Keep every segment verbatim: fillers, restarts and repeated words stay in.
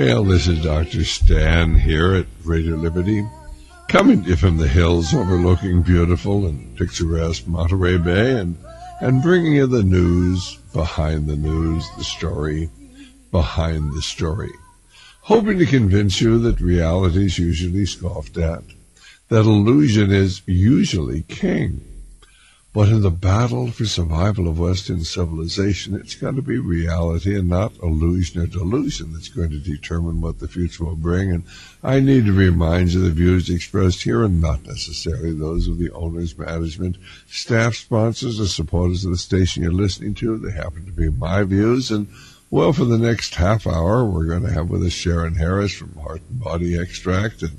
Well, this is Doctor Stan here at Radio Liberty, coming to you from the hills overlooking beautiful and picturesque Monterey Bay, and, and bringing you the news behind the news, the story behind the story. Hoping to convince you that reality is usually scoffed at, that illusion is usually king. But in the battle for survival of Western civilization, it's got to be reality and not illusion or delusion that's going to determine what the future will bring. And I need to remind you the views expressed here are not necessarily those of the owners, management, staff, sponsors, or supporters of the station you're listening to. They happen to be my views. And, well, for the next half hour, we're going to have with us Sharon Harris from Heart and Body Extract, and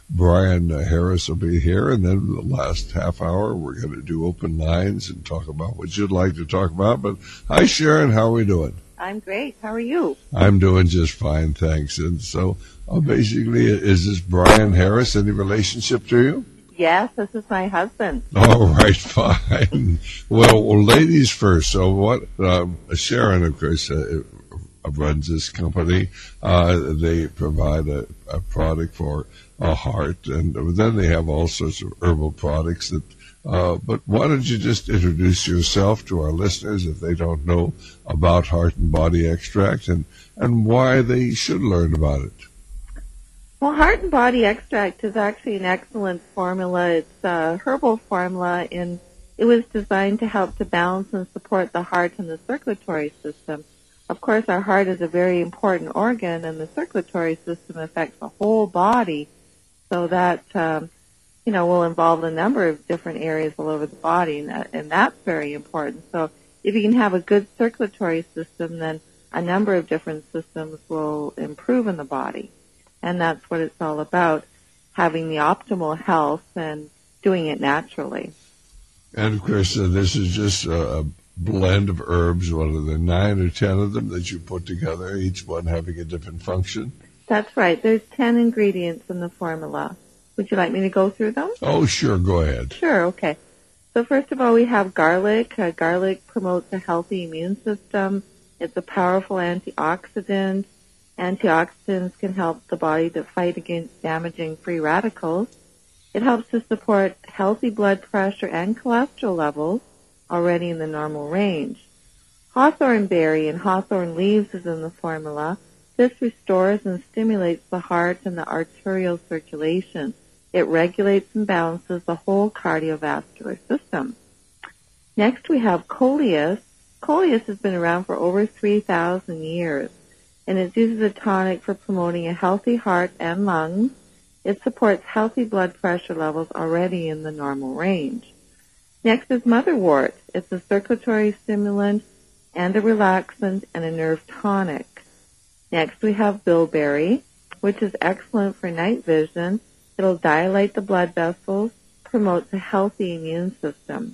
Brian uh, Harris will be here, and then the last half hour we're going to do open lines and talk about what you'd like to talk about. But hi, Sharon, how are we doing? I'm great. How are you? I'm doing just fine, thanks. And so uh, basically, is this Brian Harris any relationship to you? Yes, this is my husband. All right, fine. Well, well ladies first. So what, um, Sharon, of course, uh, runs this company. Uh, they provide a, a product for a heart, and then they have all sorts of herbal products that, uh, but why don't you just introduce yourself to our listeners if they don't know about Heart and Body Extract, and, and why they should learn about it? Well, Heart and Body Extract is actually an excellent formula. It's a herbal formula, and it was designed to help to balance and support the heart and the circulatory system. Of course, our heart is a very important organ, and the circulatory system affects the whole body. So that, um, you know, will involve a number of different areas all over the body, and, that, and that's very important. So if you can have a good circulatory system, then a number of different systems will improve in the body. And that's what it's all about, having the optimal health and doing it naturally. And, of course, uh, this is just a blend of herbs. What are there, nine or ten of them that you put together, each one having a different function? That's right. There's ten ingredients in the formula. Would you like me to go through them? Oh, sure. Go ahead. Sure. Okay. So first of all, we have garlic. Uh, garlic promotes a healthy immune system. It's a powerful antioxidant. Antioxidants can help the body to fight against damaging free radicals. It helps to support healthy blood pressure and cholesterol levels already in the normal range. Hawthorn berry and hawthorn leaves is in the formula. This restores and stimulates the heart and the arterial circulation. It regulates and balances the whole cardiovascular system. Next, we have coleus. Coleus has been around for over three thousand years, and it's used as a tonic for promoting a healthy heart and lungs. It supports healthy blood pressure levels already in the normal range. Next is motherwort. It's a circulatory stimulant and a relaxant and a nerve tonic. Next, we have bilberry, which is excellent for night vision. It'll dilate the blood vessels, promotes a healthy immune system.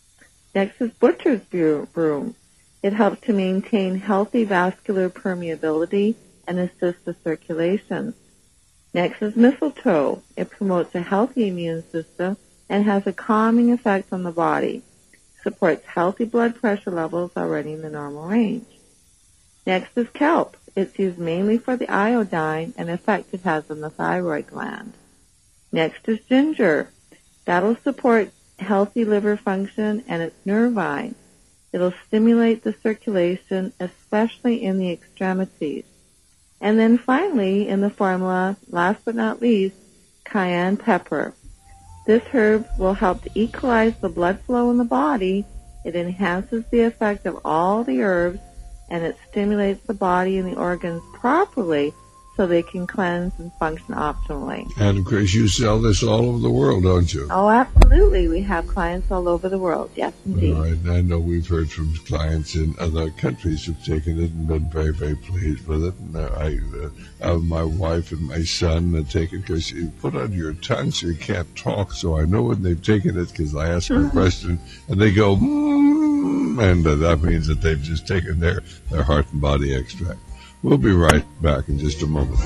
Next is butcher's broom. It helps to maintain healthy vascular permeability and assist the circulation. Next is mistletoe. It promotes a healthy immune system and has a calming effect on the body. Supports healthy blood pressure levels already in the normal range. Next is kelp. It's used mainly for the iodine and effect it has on the thyroid gland. Next is ginger. That'll support healthy liver function, and it's nervine. It'll stimulate the circulation, especially in the extremities. And then finally, in the formula, last but not least, cayenne pepper. This herb will help to equalize the blood flow in the body. It enhances the effect of all the herbs, and it stimulates the body and the organs properly so they can cleanse and function optimally. And, of course, you sell this all over the world, don't you? Oh, absolutely. We have clients all over the world. Yes, indeed. All right. And I know we've heard from clients in other countries who've taken it and been very, very pleased with it. And I, uh, my wife and my son have taken it because you put on your tongue so you can't talk. So I know when they've taken it because I ask them a question and they go, mm, and uh, that means that they've just taken their, their Heart and Body Extract. We'll be right back in just a moment.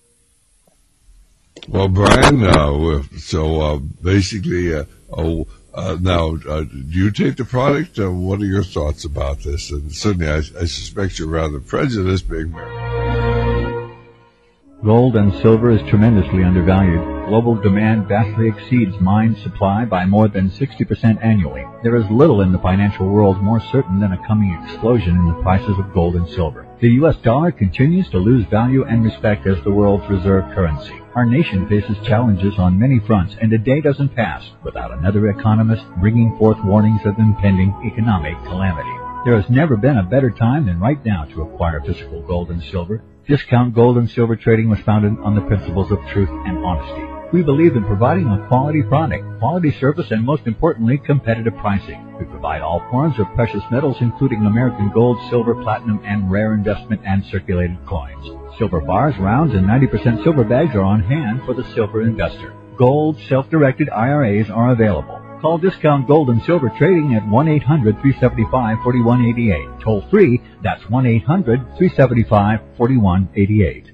Well, Brian, uh, so uh, basically, uh, oh, Uh, now, uh, do you take the product? Uh, what are your thoughts about this? And certainly, I, I suspect you're rather prejudiced, being married. Gold and silver is tremendously undervalued. Global demand vastly exceeds mine supply by more than sixty percent annually. There is little in the financial world more certain than a coming explosion in the prices of gold and silver. The U S dollar continues to lose value and respect as the world's reserve currency. Our nation faces challenges on many fronts, and a day doesn't pass without another economist bringing forth warnings of impending economic calamity. There has never been a better time than right now to acquire physical gold and silver. Discount Gold and Silver Trading was founded on the principles of truth and honesty. We believe in providing a quality product, quality service, and most importantly, competitive pricing. We provide all forms of precious metals, including American gold, silver, platinum, and rare investment and circulated coins. Silver bars, rounds, and ninety percent silver bags are on hand for the silver investor. Gold self-directed I R As are available. Call Discount Gold and Silver Trading at one eight hundred, three seven five, four one eight eight. Toll free, that's one eight hundred, three seven five, four one eight eight.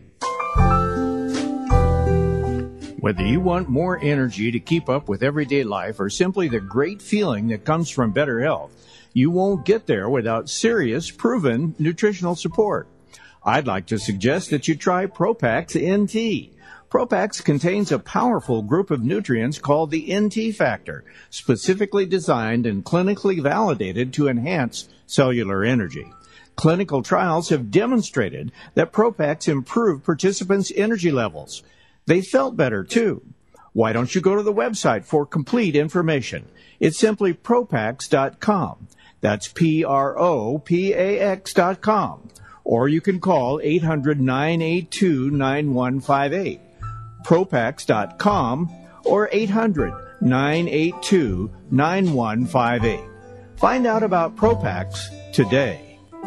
Whether you want more energy to keep up with everyday life or simply the great feeling that comes from better health, you won't get there without serious, proven nutritional support. I'd like to suggest that you try Propax N T. Propax contains a powerful group of nutrients called the N T factor, specifically designed and clinically validated to enhance cellular energy. Clinical trials have demonstrated that Propax improved participants' energy levels. They felt better, too. Why don't you go to the website for complete information? It's simply Propax dot com. That's P R O P A X dot com. Or you can call eight hundred, nine eight two, nine one five eight. Propax dot com or eight hundred, nine eight two, nine one five eight. Find out about Propax today.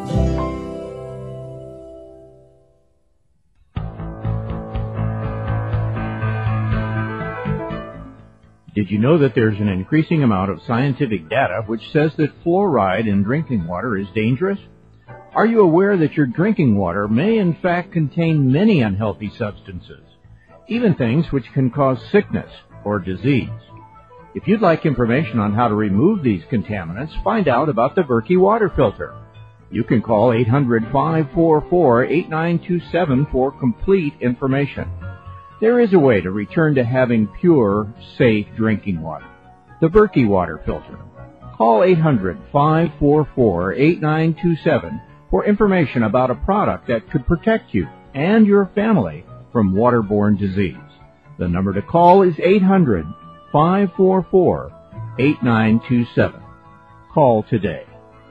Did you know that there's an increasing amount of scientific data which says that fluoride in drinking water is dangerous? Are you aware that your drinking water may in fact contain many unhealthy substances, even things which can cause sickness or disease? If you'd like information on how to remove these contaminants, find out about the Berkey water filter. You can call eight hundred, five four four, eight nine two seven for complete information. There is a way to return to having pure, safe drinking water. The Berkey water filter. Call eight hundred, five four four, eight nine two seven for information about a product that could protect you and your family from waterborne disease. The number to call is eight hundred, five four four, eight nine two seven. Call today.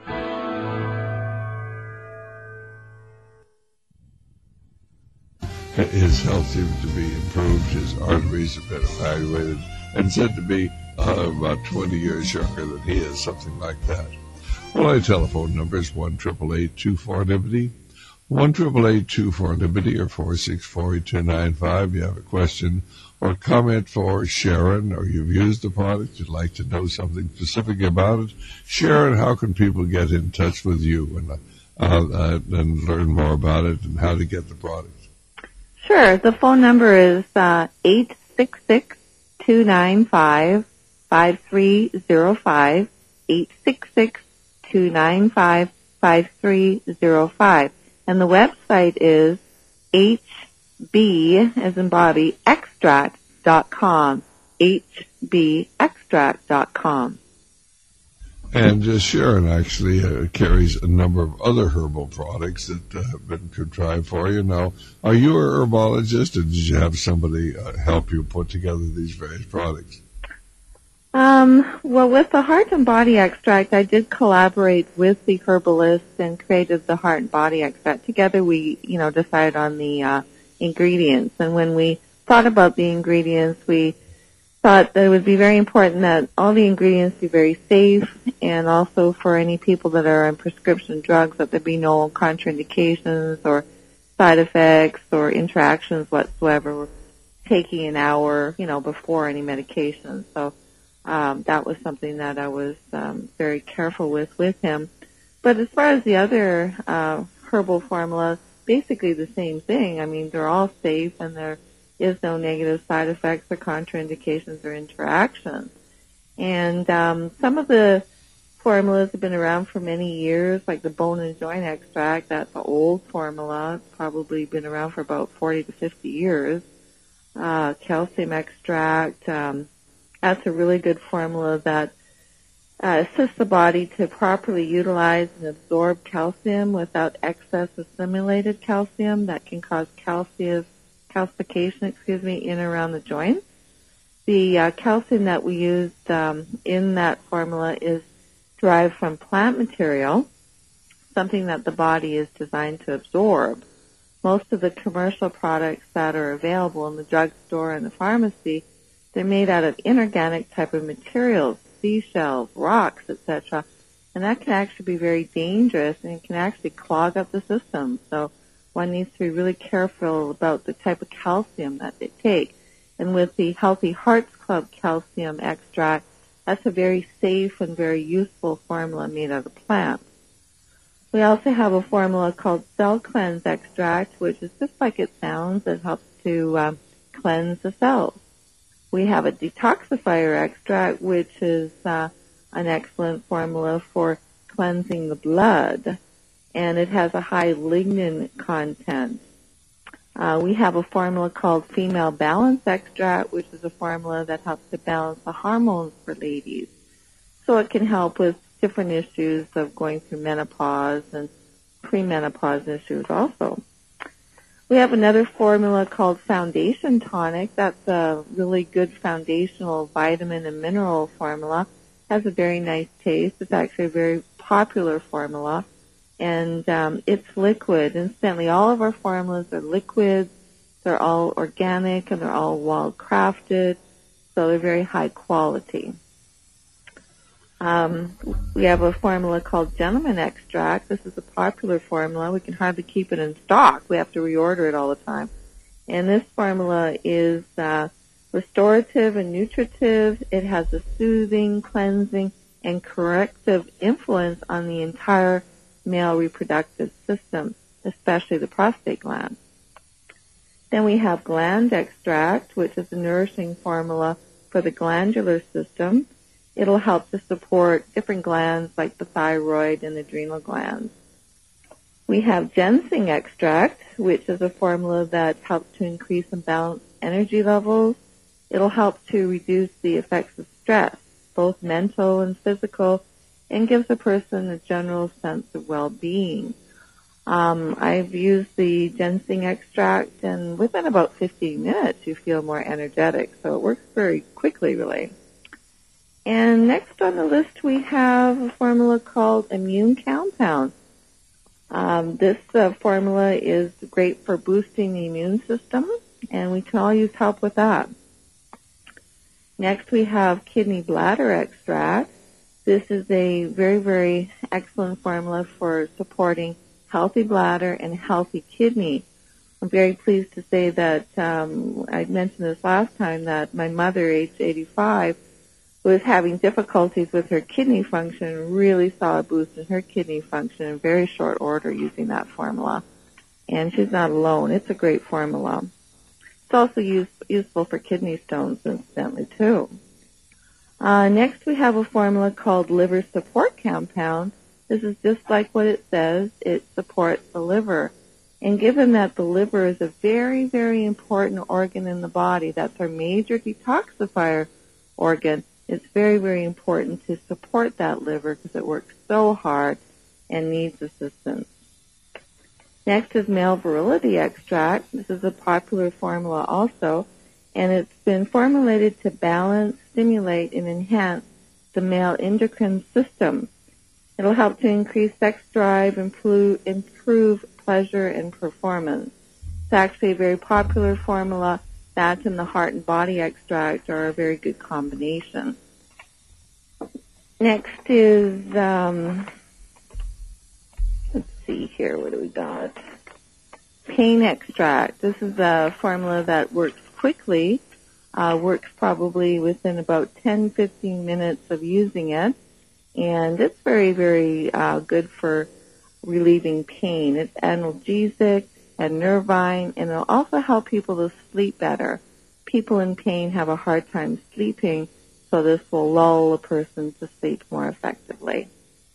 His health seems to be improved. His arteries have been evaluated and said to be uh, about twenty years younger than he is, something like that. Well, my telephone number is one eight eight eight, two four, NIBBITY, one eight eight eight, two four, NIBBITY, or four six four, eight two nine five. You have a question or comment for Sharon, or you've used the product, you'd like to know something specific about it. Sharon, how can people get in touch with you and, uh, uh, and learn more about it and how to get the product? Sure. The phone number is uh, eight six six, two nine five, five three zero five, eight six six, two nine five, five three zero five. And the website is H B, as in Bobby, extract dot com, H B extract dot com. And uh, Sharon actually uh, carries a number of other herbal products that uh, have been contrived for you. Now, are you a herbologist, or did you have somebody uh, help you put together these various products? Um, well, with the Heart and Body Extract, I did collaborate with the herbalist and created the Heart and Body Extract. Together we, you know, decided on the uh, ingredients. And when we thought about the ingredients, we thought that it would be very important that all the ingredients be very safe, and also for any people that are on prescription drugs that there be no contraindications or side effects or interactions whatsoever. We're taking an hour, you know, before any medication. So um, that was something that I was um, very careful with with him. But as far as the other uh, herbal formulas, basically the same thing. I mean, they're all safe, and there is no negative side effects or contraindications or interactions. And um, some of the formulas have been around for many years, like the bone and joint extract. That's an old formula. It's probably been around for about forty to fifty years. Uh, calcium extract, um, that's a really good formula that uh, assists the body to properly utilize and absorb calcium without excess assimilated calcium that can cause calcium, calcification, excuse me, in and around the joints. The uh, calcium that we used um, in that formula is derived from plant material, something that the body is designed to absorb. Most of the commercial products that are available in the drugstore and the pharmacy, they're made out of inorganic type of materials, seashells, rocks, et cetera. And that can actually be very dangerous and it can actually clog up the system. So one needs to be really careful about the type of calcium that they take. And with the Healthy Hearts Club calcium extract, that's a very safe and very useful formula made out of plants. We also have a formula called Cell Cleanse Extract, which is just like it sounds. It helps to um, cleanse the cells. We have a Detoxifier Extract, which is uh, an excellent formula for cleansing the blood, and it has a high lignin content. Uh, we have a formula called Female Balance Extract, which is a formula that helps to balance the hormones for ladies. So it can help with different issues of going through menopause and premenopause issues also. We have another formula called Foundation Tonic. That's a really good foundational vitamin and mineral formula. It has a very nice taste. It's actually a very popular formula. And um, it's liquid. Incidentally, all of our formulas are liquids. They're all organic and they're all well crafted. So they're very high quality. Um, we have a formula called Gentleman Extract. This is a popular formula. We can hardly keep it in stock. We have to reorder it all the time. And this formula is uh, restorative and nutritive. It has a soothing, cleansing, and corrective influence on the entire male reproductive system, especially the prostate gland. Then we have Gland Extract, which is a nourishing formula for the glandular system. It'll help to support different glands like the thyroid and adrenal glands. We have Ginseng Extract, which is a formula that helps to increase and balance energy levels. It'll help to reduce the effects of stress, both mental and physical, and gives a person a general sense of well-being. Um, I've used the ginseng extract, and within about fifteen minutes, you feel more energetic. So it works very quickly, really. And next on the list, we have a formula called Immune Compound. Um, this uh, formula is great for boosting the immune system, and we can all use help with that. Next, we have Kidney Bladder Extract. This is a very, very excellent formula for supporting healthy bladder and healthy kidney. I'm very pleased to say that um, I mentioned this last time that my mother, aged eighty-five, was having difficulties with her kidney function, really saw a boost in her kidney function in very short order using that formula. And she's not alone. It's a great formula. It's also use, useful for kidney stones, incidentally, too. Uh, next, we have a formula called Liver Support Compound. This is just like what it says. It supports the liver. And given that the liver is a very, very important organ in the body, that's our major detoxifier organ, it's very, very important to support that liver because it works so hard and needs assistance. Next is Male Virility Extract. This is a popular formula also, and it's been formulated to balance, stimulate, and enhance the male endocrine system. It'll help to increase sex drive, improve, improve pleasure, and performance. It's actually a very popular formula. That and the Heart and Body Extract are a very good combination. Next is, um, let's see here, what do we got? Pain Extract. This is a formula that works quickly, uh, works probably within about ten to fifteen minutes of using it, and it's very, very uh, good for relieving pain. It's analgesic and nervine, and it'll also help people to sleep better. People in pain have a hard time sleeping, so this will lull a person to sleep more effectively.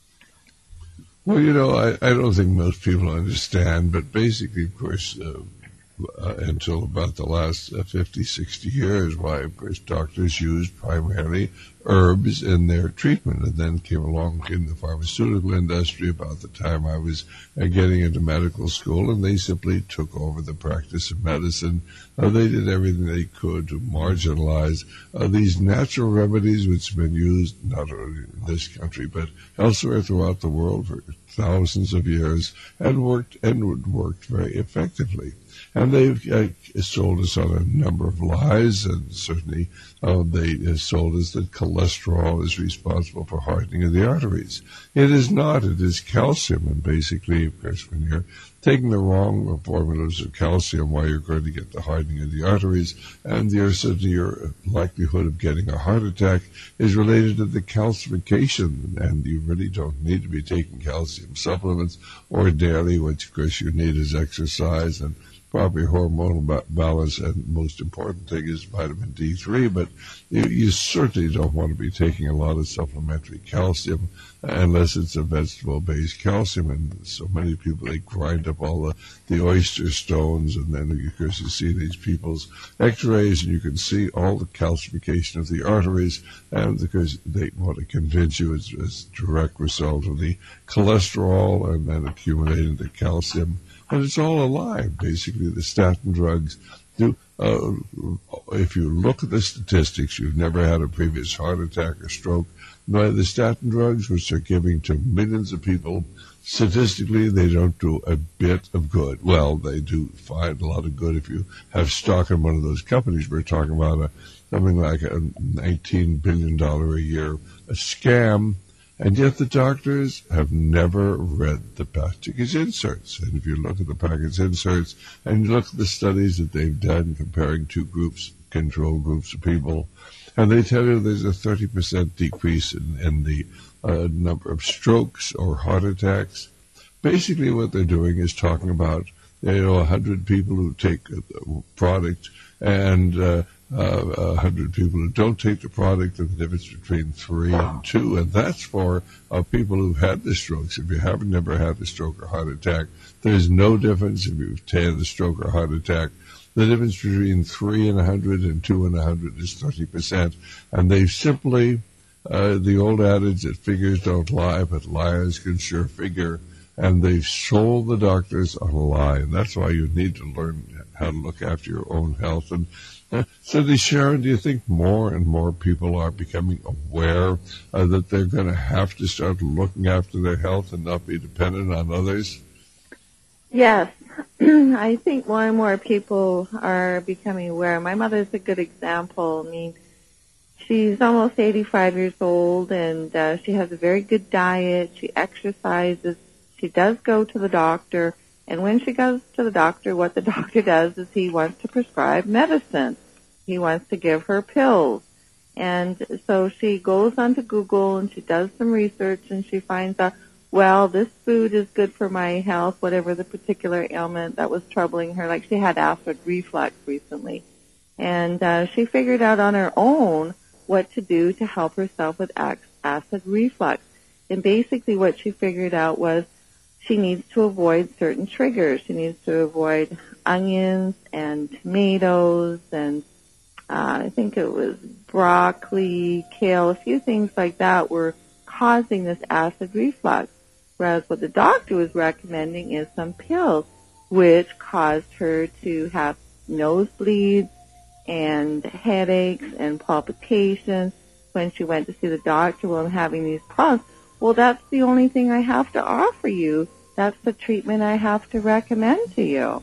Well, you know, I, I don't think most people understand, but basically, of course, uh, uh, until about the last uh, fifty, sixty years, why, of course, doctors used primarily herbs in their treatment, and then came along in the pharmaceutical industry about the time I was uh, getting into medical school, and they simply took over the practice of medicine. Uh, they did everything they could to marginalize uh, these natural remedies, which have been used not only in this country but elsewhere throughout the world for thousands of years, and worked and worked very effectively. And they've uh, sold us on a number of lies, and certainly uh, they uh, sold us that cholesterol is responsible for hardening of the arteries. It is not. It is calcium, and basically, of course, when you're taking the wrong formulas of calcium, why you're going to get the hardening of the arteries, and your, certainly your likelihood of getting a heart attack is related to the calcification, and you really don't need to be taking calcium supplements or daily. What, of course, you need is exercise and proper hormonal ba- balance, and most important thing is vitamin D three, but you, you certainly don't want to be taking a lot of supplementary calcium unless it's a vegetable-based calcium, and so many people, they grind up all the, the oyster stones, and then, of course, you see these people's x-rays, and you can see all the calcification of the arteries, and because they want to convince you it's, it's a direct result of the cholesterol and then accumulating the calcium. And it's all a lie. Basically, the statin drugs do. Uh, if you look at the statistics, you've never had a previous heart attack or stroke. By the statin drugs, which they're giving to millions of people, statistically, they don't do a bit of good. Well, they do find a lot of good if you have stock in one of those companies. We're talking about a, something like a nineteen billion dollars a year a scam. And yet the doctors have never read the package inserts. And if you look at the package inserts and you look at the studies that they've done comparing two groups, control groups of people, and they tell you there's a thirty percent decrease in, in the uh, number of strokes or heart attacks. Basically what they're doing is talking about, you know, one hundred people who take a product and uh, Uh, a hundred people who don't take the product, and the difference between three and two, and that's for uh, people who've had the strokes. If you haven't never had a stroke or heart attack, there's no difference if you've had a stroke or heart attack. The difference between three and a hundred and two and a hundred is thirty percent, and they've simply, uh, the old adage that figures don't lie, but liars can sure figure, and they've sold the doctors on a lie, and that's why you need to learn how to look after your own health. And Uh, so, Sharon, do you think more and more people are becoming aware uh, that they're going to have to start looking after their health and not be dependent on others? Yes. I think more and more people are becoming aware. My mother's a good example. I mean, she's almost eighty-five years old, and uh, she has a very good diet. She exercises. She does go to the doctor. And when she goes to the doctor, what the doctor does is he wants to prescribe medicine. He wants to give her pills. And so she goes onto Google and she does some research and she finds out, well, this food is good for my health, whatever the particular ailment that was troubling her. Like she had acid reflux recently. And uh, she figured out on her own what to do to help herself with acid reflux. And basically what she figured out was, she needs to avoid certain triggers. She needs to avoid onions and tomatoes and uh, I think it was broccoli, kale, a few things like that were causing this acid reflux. Whereas what the doctor was recommending is some pills, which caused her to have nosebleeds and headaches and palpitations. When she went to see the doctor, well, I'm having these problems. Well, that's the only thing I have to offer you. That's the treatment I have to recommend to you.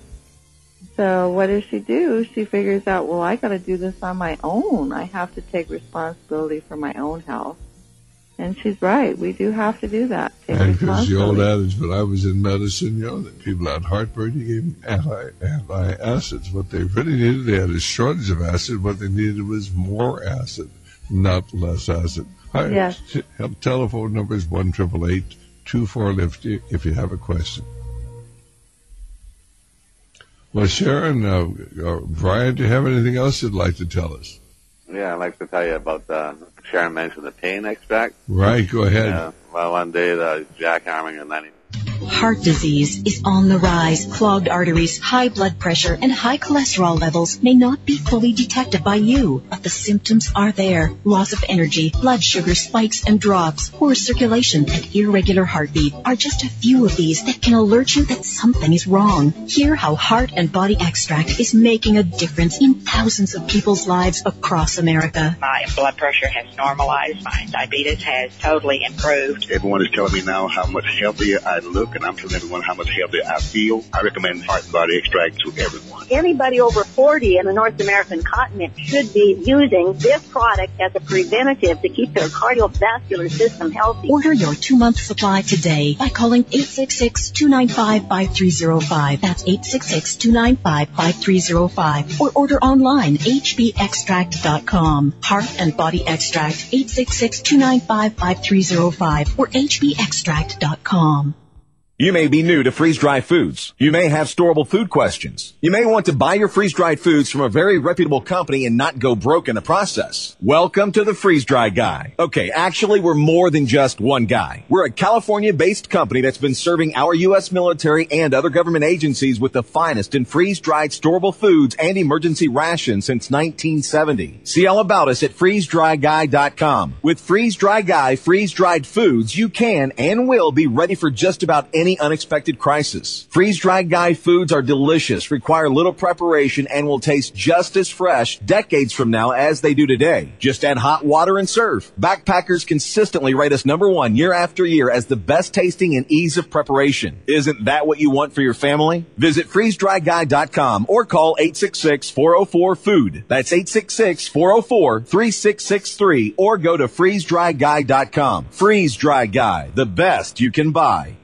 So what does she do? She figures out, well, I got to do this on my own. I have to take responsibility for my own health. And she's right. We do have to do that. Take and because the old adage, when I was in medicine, you know, that people had heartburn, you gave them anti, anti-acids. What they really needed, they had a shortage of acid. What they needed was more acid, not less acid. Hi, yes. Telephone number is one eight eight eight, two four, Lifty if you have a question. Well, Sharon, uh, uh, Brian, do you have anything else you'd like to tell us? Yeah, I'd like to tell you about uh, Sharon mentioned the pain extract. Right, go ahead. Yeah, well, one day the jackhammering and then he Heart disease is on the rise. Clogged arteries, high blood pressure, and high cholesterol levels may not be fully detected by you, but the symptoms are there. Loss of energy, blood sugar spikes and drops, poor circulation, and irregular heartbeat are just a few of these that can alert you that something is wrong. Hear how Heart and Body Extract is making a difference in thousands of people's lives across America. My blood pressure has normalized. My diabetes has totally improved. Everyone is telling me now how much healthier I look, and I'm telling everyone how much healthier I feel. I recommend Heart and Body Extract to everyone. Anybody over forty in the North American continent should be using this product as a preventative to keep their cardiovascular system healthy. Order your two-month supply today by calling eight six six, two nine five, five three zero five. That's eight six six, two nine five, five three zero five. Or order online, h b extract dot com. Heart and Body Extract, eight six six, two nine five, five three zero five or h b extract dot com. You may be new to freeze-dried foods. You may have storable food questions. You may want to buy your freeze-dried foods from a very reputable company and not go broke in the process. Welcome to the Freeze-Dry Guy. Okay, actually, we're more than just one guy. We're a California-based company that's been serving our U S military and other government agencies with the finest in freeze-dried storable foods and emergency rations since nineteen seventy. See all about us at freeze dry guy dot com. With Freeze-Dry Guy freeze-dried foods, you can and will be ready for just about any Any unexpected crisis. Freeze-Dried Guy foods are delicious, require little preparation, and will taste just as fresh decades from now as they do today. Just add hot water and serve. Backpackers consistently rate us number one year after year as the best tasting and ease of preparation. Isn't that what you want for your family? Visit freeze dry guy dot com or call eight six six, four oh four, food. That's eight six six, four oh four, three six six three or go to freeze dry guy dot com. Freeze-Dry Guy, the best you can buy.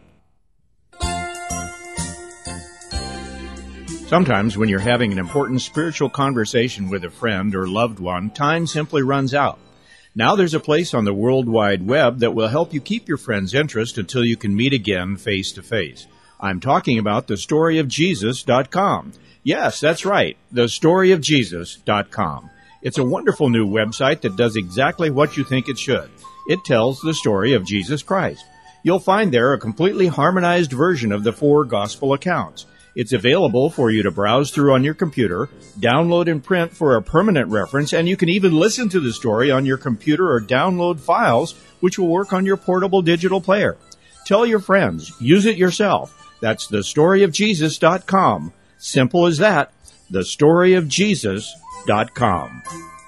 Sometimes when you're having an important spiritual conversation with a friend or loved one, time simply runs out. Now there's a place on the World Wide Web that will help you keep your friend's interest until you can meet again face to face. I'm talking about the story of jesus dot com. Yes, that's right, the story of jesus dot com. It's a wonderful new website that does exactly what you think it should. It tells the story of Jesus Christ. You'll find there a completely harmonized version of the four gospel accounts. It's available for you to browse through on your computer, download and print for a permanent reference, and you can even listen to the story on your computer or download files, which will work on your portable digital player. Tell your friends. Use it yourself. That's the story of jesus dot com. Simple as that. the story of jesus dot com.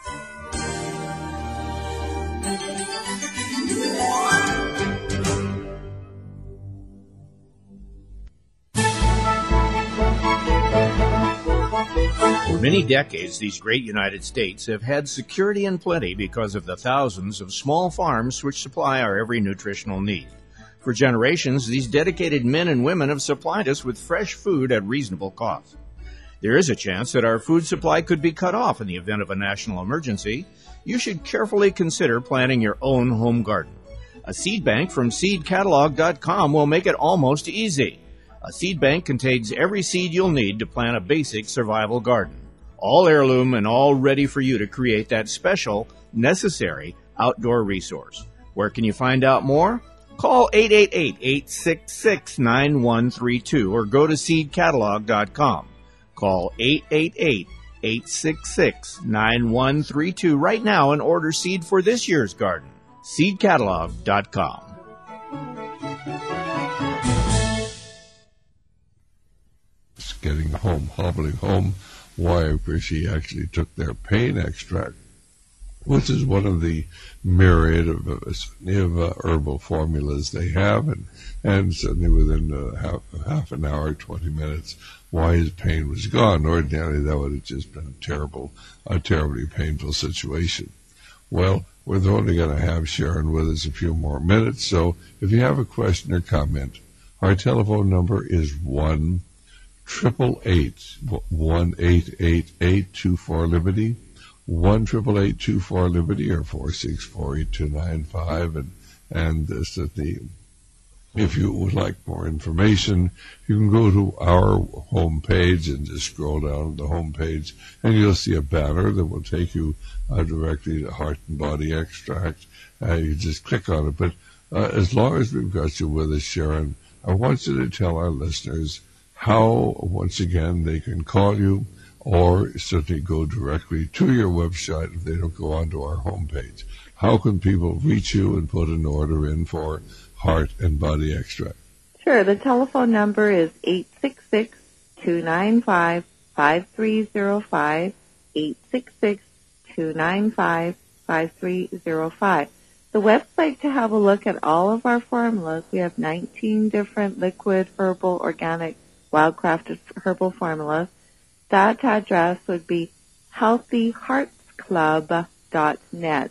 For many decades, these great United States have had security and plenty because of the thousands of small farms which supply our every nutritional need. For generations, these dedicated men and women have supplied us with fresh food at reasonable cost. There is a chance that our food supply could be cut off in the event of a national emergency. You should carefully consider planting your own home garden. A seed bank from seed catalog dot com will make it almost easy. A seed bank contains every seed you'll need to plant a basic survival garden. All heirloom and all ready for you to create that special, necessary outdoor resource. Where can you find out more? Call eight eight eight, eight six six, nine one three two or go to seed catalog dot com. Call eight eight eight, eight six six, nine one three two right now and order seed for this year's garden. seed catalog dot com. Getting home, hobbling home. Why, because she actually took their pain extract, which is one of the myriad of, of uh, herbal formulas they have, and, and certainly within uh, half, half an hour, twenty minutes, why his pain was gone. Ordinarily, that would have just been a terrible, a terribly painful situation. Well, we're only going to have Sharon with us a few more minutes, so if you have a question or comment, our telephone number is one triple eight one eight eight eight two four Liberty, one triple eight two four Liberty, or four six four eight two nine five, and and this at the If you would like more information, you can go to our homepage and just scroll down the homepage, and you'll see a banner that will take you uh, directly to Heart and Body Extract. Uh, you just click on it. But uh, as long as we've got you with us, Sharon, I want you to tell our listeners how, once again, they can call you or certainly go directly to your website if they don't go onto our homepage. How can people reach you and put an order in for Heart and Body Extract? Sure. The telephone number is eight six six, two nine five, five three zero five, eight six six, two nine five, five three zero five. The website to have a look at all of our formulas, we have nineteen different liquid, herbal, organic, wild-crafted herbal formulas. That address would be healthy hearts club dot net.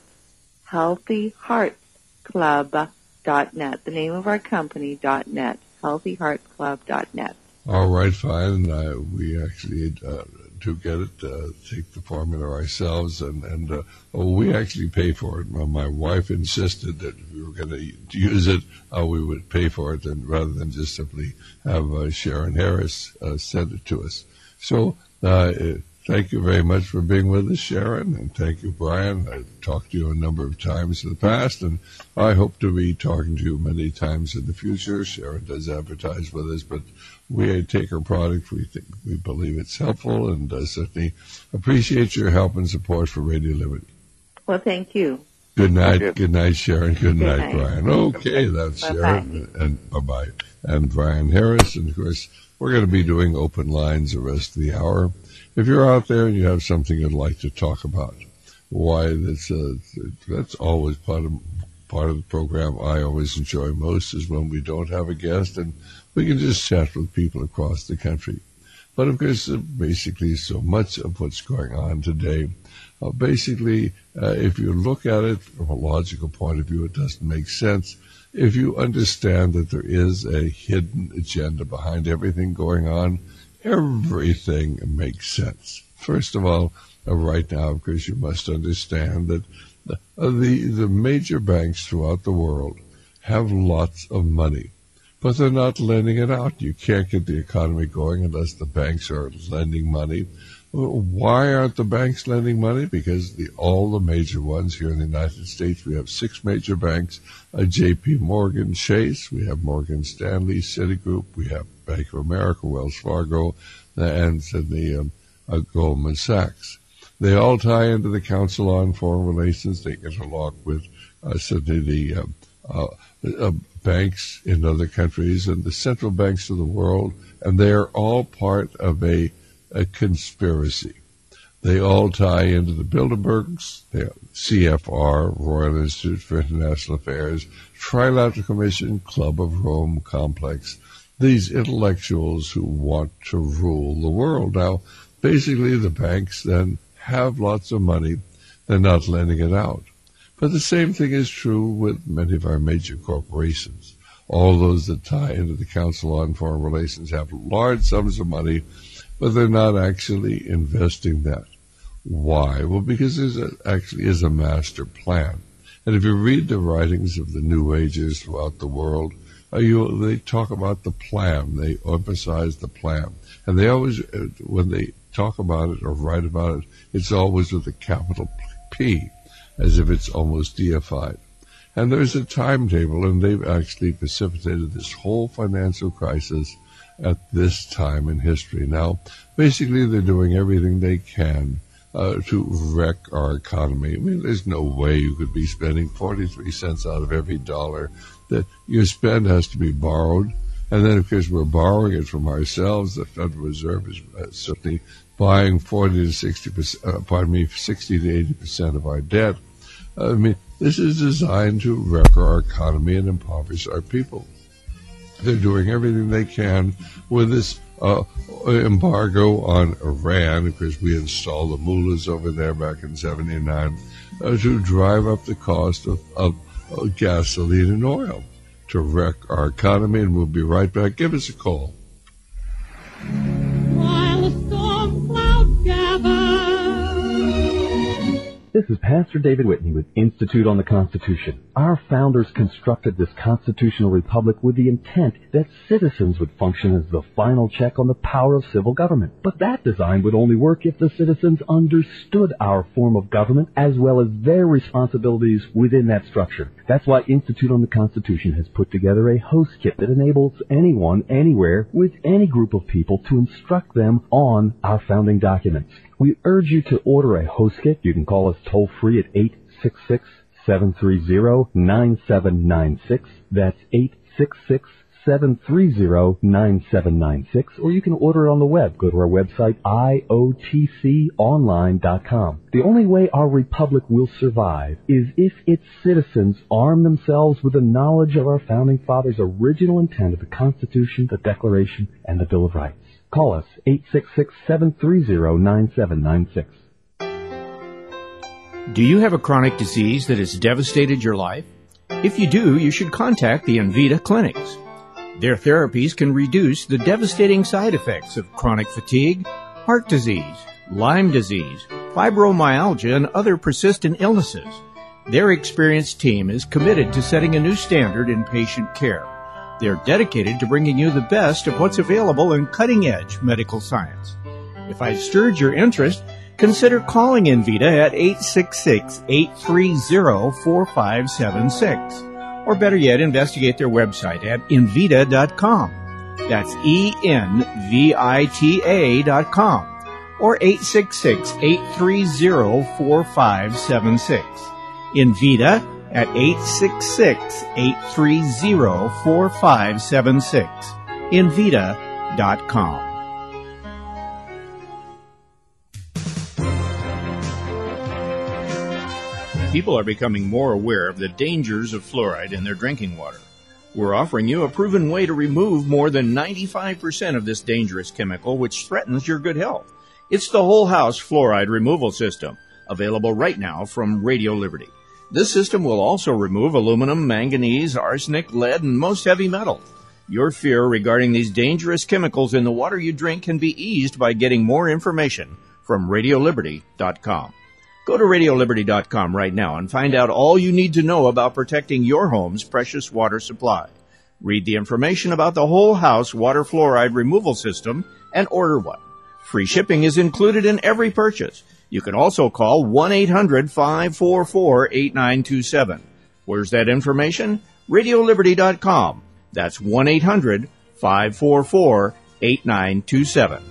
healthy hearts club dot net. The name of our company, dot net. healthy hearts club dot net. All right, fine. Uh, we actually uh, do get it, uh, take the formula ourselves, and, and uh, well, we actually pay for it. My wife insisted that if we were going to use it, uh, we would pay for it, and rather than just simply have uh, Sharon Harris uh, send it to us. So uh, thank you very much for being with us, Sharon, and thank you, Brian. I've talked to you a number of times in the past, and I hope to be talking to you many times in the future. Sharon does advertise with us, but we take her product. We think we believe it's helpful, and uh, certainly appreciate your help and support for Radio Liberty. Well, thank you. Good night. Good night, Sharon. Good, Good night, night, Brian. Okay, that's Bye-bye. Sharon, and bye-bye. And Brian Harris, and of course, we're going to be doing open lines the rest of the hour. If you're out there and you have something you'd like to talk about, why that's uh, that's always part of part of the program I always enjoy most is when we don't have a guest and we can just chat with people across the country. But of course, uh, basically, so much of what's going on today, uh, basically, uh, if you look at it from a logical point of view, it doesn't make sense. If you understand that there is a hidden agenda behind everything going on, everything makes sense. First of all, uh, right now, because you must understand that the, uh, the the major banks throughout the world have lots of money, but they're not lending it out. You can't get the economy going unless the banks are lending money. Why aren't the banks lending money? Because the, all the major ones here in the United States, we have six major banks, uh, J P Morgan Chase, we have Morgan Stanley, Citigroup, we have Bank of America, Wells Fargo, and the um, uh, Goldman Sachs. They all tie into the Council on Foreign Relations. They get along with uh, certainly the uh, uh, uh, banks in other countries and the central banks of the world, and they are all part of a a conspiracy. They all tie into the Bilderbergs, the C F R, Royal Institute for International Affairs, Trilateral Commission, Club of Rome complex, these intellectuals who want to rule the world. Now, basically, the banks then have lots of money. They're not lending it out. But the same thing is true with many of our major corporations. All those that tie into the Council on Foreign Relations have large sums of money, but they're not actually investing that. Why? Well, because there actually is a master plan. And if you read the writings of the New Agers throughout the world, uh, you, they talk about the plan. They emphasize the plan. And they always, uh, when they talk about it or write about it, it's always with a capital P, as if it's almost deified. And there's a timetable, and they've actually precipitated this whole financial crisis at this time in history. Now, basically, they're doing everything they can uh, to wreck our economy. I mean, there's no way you could be spending forty-three cents out of every dollar that you spend has to be borrowed. And then, of course, we're borrowing it from ourselves. The Federal Reserve is uh, certainly buying forty to sixty percent, uh, pardon me, sixty to eighty percent of our debt. I mean, this is designed to wreck our economy and impoverish our people. They're doing everything they can with this uh, embargo on Iran, because we installed the mullahs over there back in seventy-nine, uh, to drive up the cost of, of, of gasoline and oil, to wreck our economy. And we'll be right back. Give us a call. While the storm clouds gather This is Pastor David Whitney with Institute on the Constitution. Our founders constructed this constitutional republic with the intent that citizens would function as the final check on the power of civil government. But that design would only work if the citizens understood our form of government as well as their responsibilities within that structure. That's why Institute on the Constitution has put together a host kit that enables anyone, anywhere, with any group of people to instruct them on our founding documents. We urge you to order a host kit. You can call us toll-free at eight six six, seven three zero, nine seven nine six. That's eight six six, seven three zero, nine seven nine six. Or you can order it on the web. Go to our website, I O T C online dot com. The only way our republic will survive is if its citizens arm themselves with the knowledge of our founding fathers' original intent of the Constitution, the Declaration, and the Bill of Rights. Call us, eight six six, seven three zero, nine seven nine six. Do you have a chronic disease that has devastated your life? If you do, you should contact the Envita Clinics. Their therapies can reduce the devastating side effects of chronic fatigue, heart disease, Lyme disease, fibromyalgia, and other persistent illnesses. Their experienced team is committed to setting a new standard in patient care. They're dedicated to bringing you the best of what's available in cutting-edge medical science. If I've stirred your interest, consider calling Envita at eight six six, eight three zero, four five seven six. Or better yet, investigate their website at envita dot com. That's E N V I T A dot com. Or eight six six, eight three zero, four five seven six. Envita at eight six six, eight three zero, four five seven six. envita dot com. People are becoming more aware of the dangers of fluoride in their drinking water. We're offering you a proven way to remove more than ninety-five percent of this dangerous chemical which threatens your good health. It's the Whole House Fluoride Removal System, available right now from Radio Liberty. This system will also remove aluminum, manganese, arsenic, lead, and most heavy metals. Your fear regarding these dangerous chemicals in the water you drink can be eased by getting more information from radio liberty dot com. Go to radio liberty dot com right now and find out all you need to know about protecting your home's precious water supply. Read the information about the Whole House Water Fluoride Removal System and order one. Free shipping is included in every purchase. You can also call one eight hundred, five four four, eight nine two seven. Where's that information? radio liberty dot com. That's one eight hundred, five four four, eight nine two seven.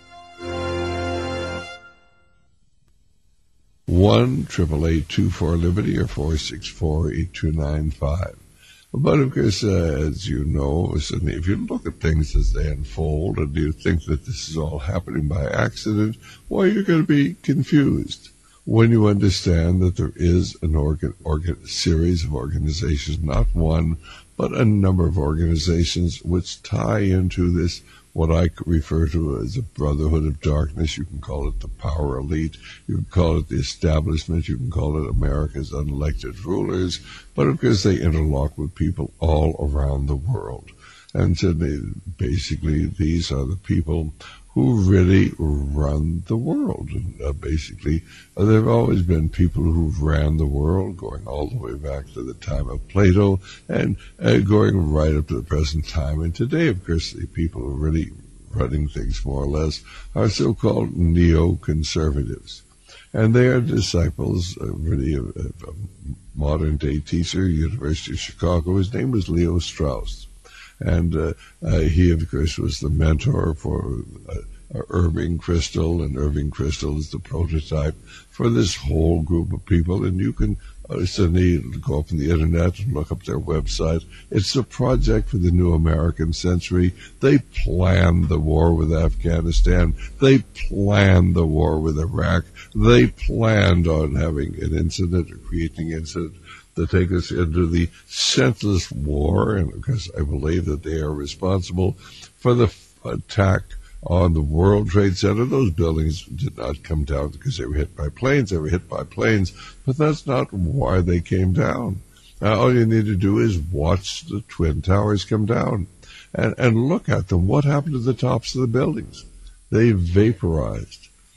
one triple eight two four Liberty or four six four, eight two nine five. But of course, uh, as you know, Sydney, if you look at things as they unfold and you think that this is all happening by accident, well, you're going to be confused when you understand that there is an organ, organ, series of organizations, not one, but a number of organizations which tie into this, what I refer to as a brotherhood of darkness. You can call it the power elite. You can call it the establishment. You can call it America's unelected rulers. But of course, they interlock with people all around the world. And so they, basically, these are the people who really run the world. And, uh, basically, uh, there have always been people who ran the world, going all the way back to the time of Plato and uh, going right up to the present time. And today, of course, the people who are really running things more or less are so-called neoconservatives. And they are disciples, uh, really, of, of a modern-day teacher, University of Chicago. His name was Leo Strauss. And uh, uh, he, of course, was the mentor for uh, uh, Irving Kristol, and Irving Kristol is the prototype for this whole group of people. And you can uh, suddenly go up on the Internet and look up their website. It's the Project for the New American Century. They planned the war with Afghanistan. They planned the war with Iraq. They planned on having an incident or creating an incident to take us into the senseless war, and because I believe that they are responsible for the f- attack on the World Trade Center. Those buildings did not come down because they were hit by planes. They were hit by planes, but that's not why they came down. Uh, all you need to do is watch the Twin Towers come down and, and look at them. What happened to the tops of the buildings? They vaporized.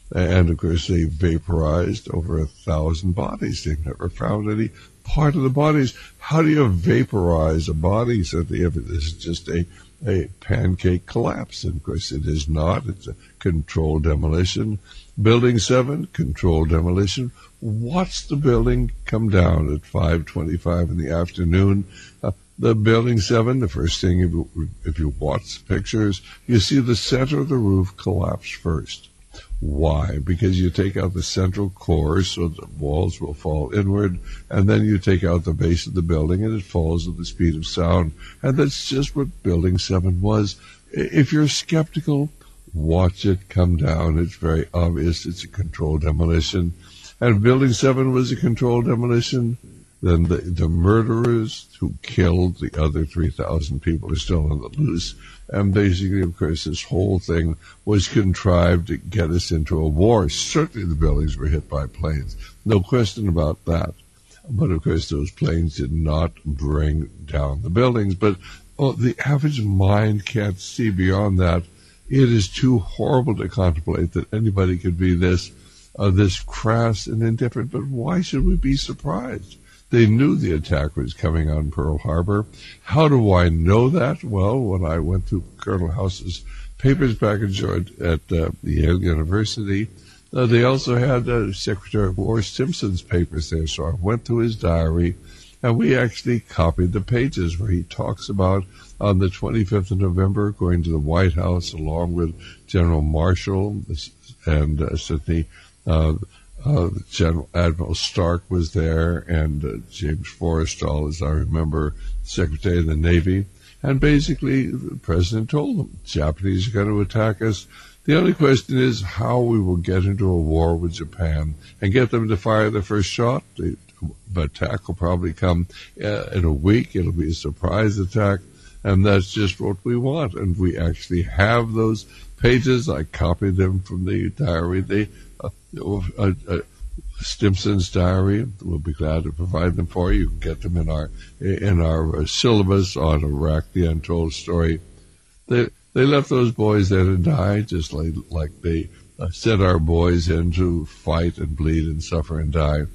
And, of course, they vaporized over a thousand bodies. They've never found any part of the bodies. How do you vaporize a body? So they have, this is just a, a pancake collapse. And, of course, it is not. It's a controlled demolition. Building seven, controlled demolition. Watch the building come down at five twenty-five in the afternoon. Uh, the building seven, the first thing, if you, if you watch the pictures, you see the center of the roof collapse first. Why? Because you take out the central core so the walls will fall inward, and then you take out the base of the building and it falls at the speed of sound. And that's just what Building seven was. If you're skeptical, watch it come down. It's very obvious it's a controlled demolition. And if Building seven was a controlled demolition, then the, the murderers who killed the other three thousand people are still on the loose. And basically, of course, this whole thing was contrived to get us into a war. Certainly the buildings were hit by planes. No question about that. But, of course, those planes did not bring down the buildings. But oh, the average mind can't see beyond that. It is too horrible to contemplate that anybody could be this, uh, this crass and indifferent. But why should we be surprised? They knew the attack was coming on Pearl Harbor. How do I know that? Well, when I went through Colonel House's papers back in Georgia at uh, Yale University, uh, they also had uh, Secretary of War Simpson's papers there. So I went to his diary, and we actually copied the pages where he talks about on the twenty-fifth of November going to the White House along with General Marshall and uh, Sidney uh Uh, General Admiral Stark was there, and uh, James Forrestal, as I remember, Secretary of the Navy. And basically, the President told them, Japanese are going to attack us. The only question is how we will get into a war with Japan and get them to fire the first shot. The attack will probably come uh, in a week. It'll be a surprise attack, and that's just what we want. And we actually have those pages. I copied them from the diary. They Uh, uh, uh, Stimson's diary. We'll be glad to provide them for you. You can get them in our in our uh, syllabus on Iraq: The Untold Story. They they left those boys there to die, just like like they uh, sent our boys in to fight and bleed and suffer and die.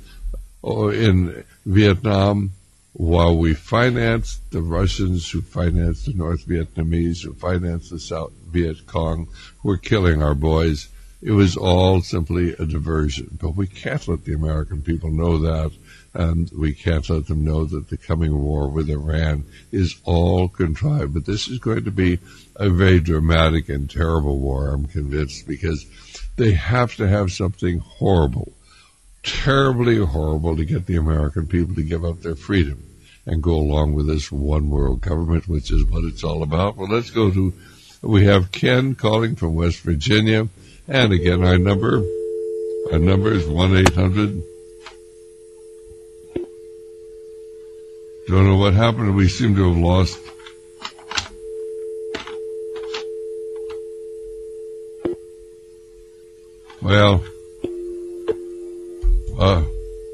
Or in Vietnam, while we financed the Russians, who financed the North Vietnamese, who financed the South Viet Cong, who were killing our boys. It was all simply a diversion. But we can't let the American people know that, and we can't let them know that the coming war with Iran is all contrived. But this is going to be a very dramatic and terrible war, I'm convinced, because they have to have something horrible, terribly horrible, to get the American people to give up their freedom and go along with this one-world government, which is what it's all about. Well, let's go to, we have Ken calling from West Virginia. And again, our number, our number is one eight hundred. Don't know what happened. We seem to have lost. Well, uh,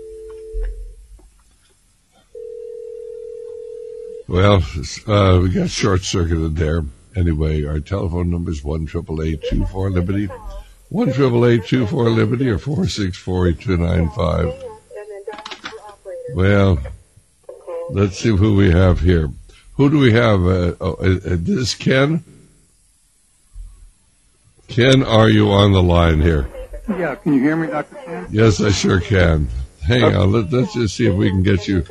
well, uh, we got short-circuited there. Anyway, our telephone number is one triple eight two four Liberty, one triple eight two four Liberty, or four six four eight two nine five. Well, let's see who we have here. Who do we have? Uh, oh, uh, this Ken? Ken, are you on the line here? Yeah, can you hear me, Doctor Ken? Yes, I sure can. Hang okay. on, let, let's just see if we can get you.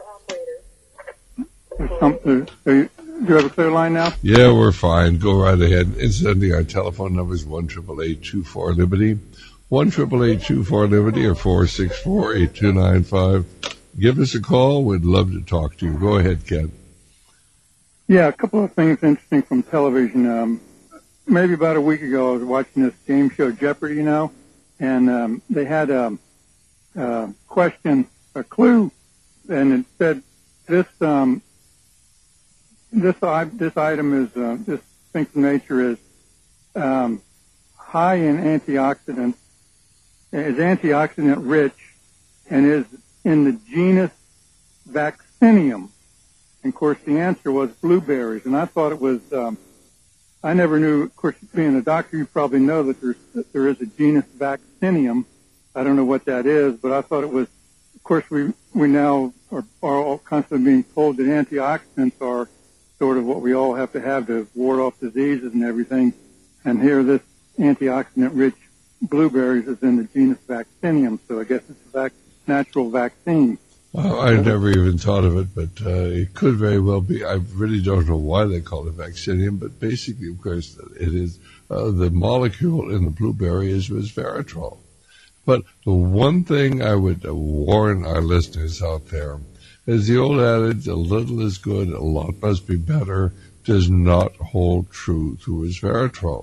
There's something. Are you, do you have a clear line now? Yeah, we're fine. Go right ahead. Incidentally, our telephone number is one triple eight two four Liberty, one triple eight two four Liberty, or four six four eight two nine five. Give us a call. We'd love to talk to you. Go ahead, Ken. Yeah, a couple of things interesting from television. Um, maybe about a week ago, I was watching this game show, Jeopardy, you know, and um, they had a, a question, a clue, and it said this um, this this item is uh, this thing from nature is um, high in antioxidants, is antioxidant rich, and is in the genus Vaccinium. And of course, the answer was blueberries, and I thought it was um, I never knew, of course, being a doctor, you probably know that there's, that there is a genus Vaccinium. I don't know what that is, but I thought it was, of course, we, we now are, are all constantly being told that antioxidants are sort of what we all have to have to ward off diseases and everything. And here, this antioxidant-rich blueberries is in the genus Vaccinium, so I guess it's a vac- natural vaccine. Well, I never even thought of it, but uh, it could very well be. I really don't know why they call it Vaccinium, but basically, of course, it is uh, the molecule in the blueberry is resveratrol. But the one thing I would uh, warn our listeners out there is the old adage, a little is good, a lot must be better, does not hold true to resveratrol.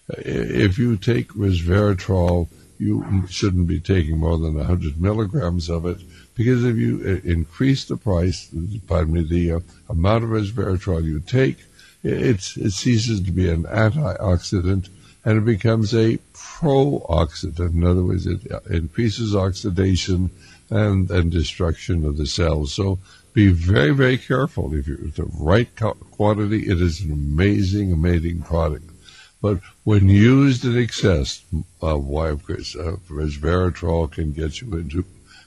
If you take resveratrol, you shouldn't be taking more than one hundred milligrams of it, because if you increase the price, pardon me, the uh, amount of resveratrol you take, it's, it ceases to be an antioxidant and it becomes a pro-oxidant. In other words, it increases oxidation and, and destruction of the cells. So be very, very careful. If you're the right quantity, it is an amazing, amazing product. But when used in excess, uh, why, of course, uh, resveratrol can get you into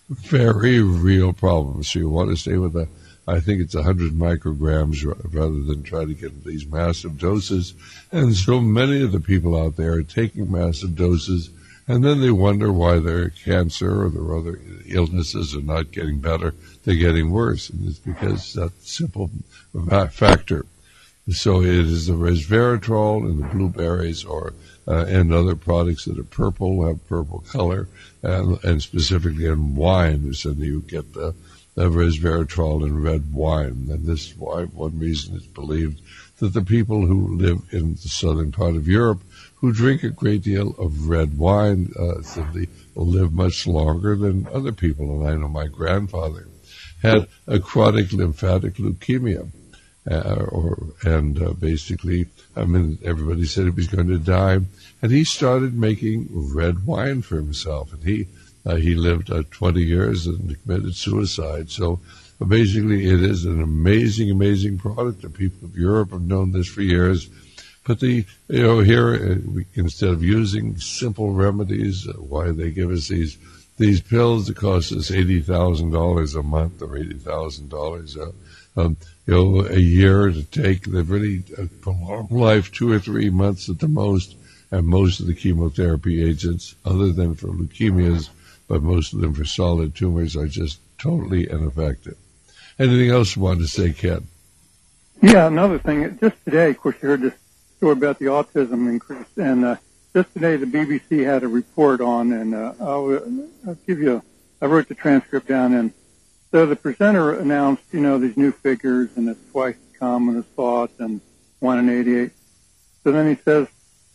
very real problems. So you want to stay with a, I think it's one hundred micrograms rather than try to get these massive doses. And so many of the people out there are taking massive doses, and then they wonder why their cancer or their other illnesses are not getting better, they're getting worse. And it's because that simple factor. So it is the resveratrol in the blueberries or uh, and other products that are purple, have purple color, and, and specifically in wine. So you get the, the resveratrol in red wine. And this is why one reason it's believed that the people who live in the southern part of Europe who drink a great deal of red wine uh, simply will live much longer than other people. And I know my grandfather had a chronic lymphatic leukemia. Uh, or and uh, basically, I mean, everybody said he was going to die, and he started making red wine for himself. And he uh, he lived uh, twenty years and committed suicide. So uh, basically, it is an amazing, amazing product. The people of Europe have known this for years. But the you know here uh, we, instead of using simple remedies, uh, why they give us these these pills that cost us eighty thousand dollars a month or eighty thousand dollars. Uh, um, you know, a year to take. They've really uh, prolonged life two or three months at the most, and most of the chemotherapy agents, other than for leukemias, but most of them for solid tumors, are just totally ineffective. Anything else you want to say, Ken? Yeah, another thing. Just today, of course, you heard this story about the autism increase, and uh, just today the B B C had a report on, and uh, I'll, I'll give you, a, I wrote the transcript down, and so the presenter announced, you know, these new figures, and it's twice as common as thought, and one in eighty-eight. So then he says,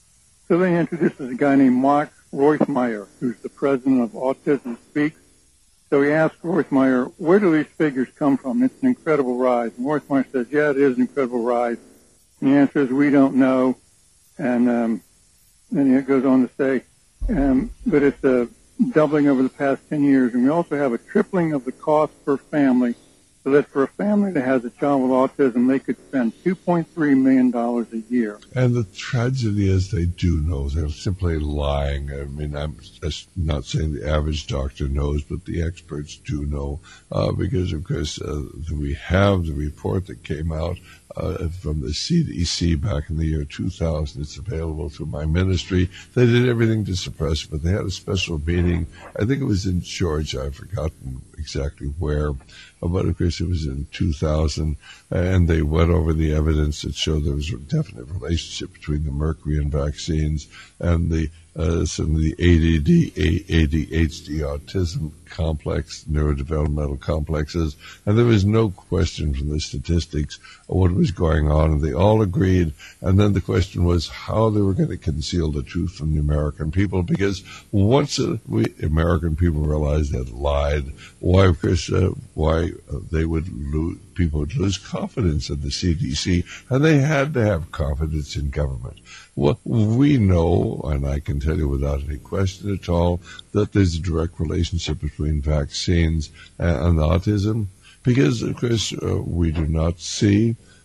so then he introduces a guy named Mark Rothmeyer, who's the president of Autism Speaks. So he asked Rothmeyer, where do these figures come from? It's an incredible rise. And Rothmeyer says, yeah, it is an incredible rise. And the answer is, we don't know. And um, then he goes on to say, um, but it's a doubling over the past ten years. And we also have a tripling of the cost per family, so that for a family that has a child with autism, they could spend two point three million dollars a year. And the tragedy is they do know. They're simply lying. I mean, I'm just not saying the average doctor knows, but the experts do know, uh, because, of course, uh, we have the report that came out Uh, from the C D C back in the year two thousand. It's available through my ministry. They did everything to suppress it, but they had a special meeting. I think it was in Georgia. I've forgotten exactly where, but of course it was in two thousand, and they went over the evidence that showed there was a definite relationship between the mercury vaccines and the uh, some of the A D D, A D H D autism complex, neurodevelopmental complexes, and there was no question from the statistics of what was going on, and they all agreed. And then the question was how they were going to conceal the truth from the American people, because once uh, we American people realized they had lied, why, of course, uh, why uh, they would lose, people would lose confidence in the C D C, and they had to have confidence in government. Well, we know, and I can tell you without any question at all, that there's a direct relationship between vaccines and autism, because, of course, uh, we do not see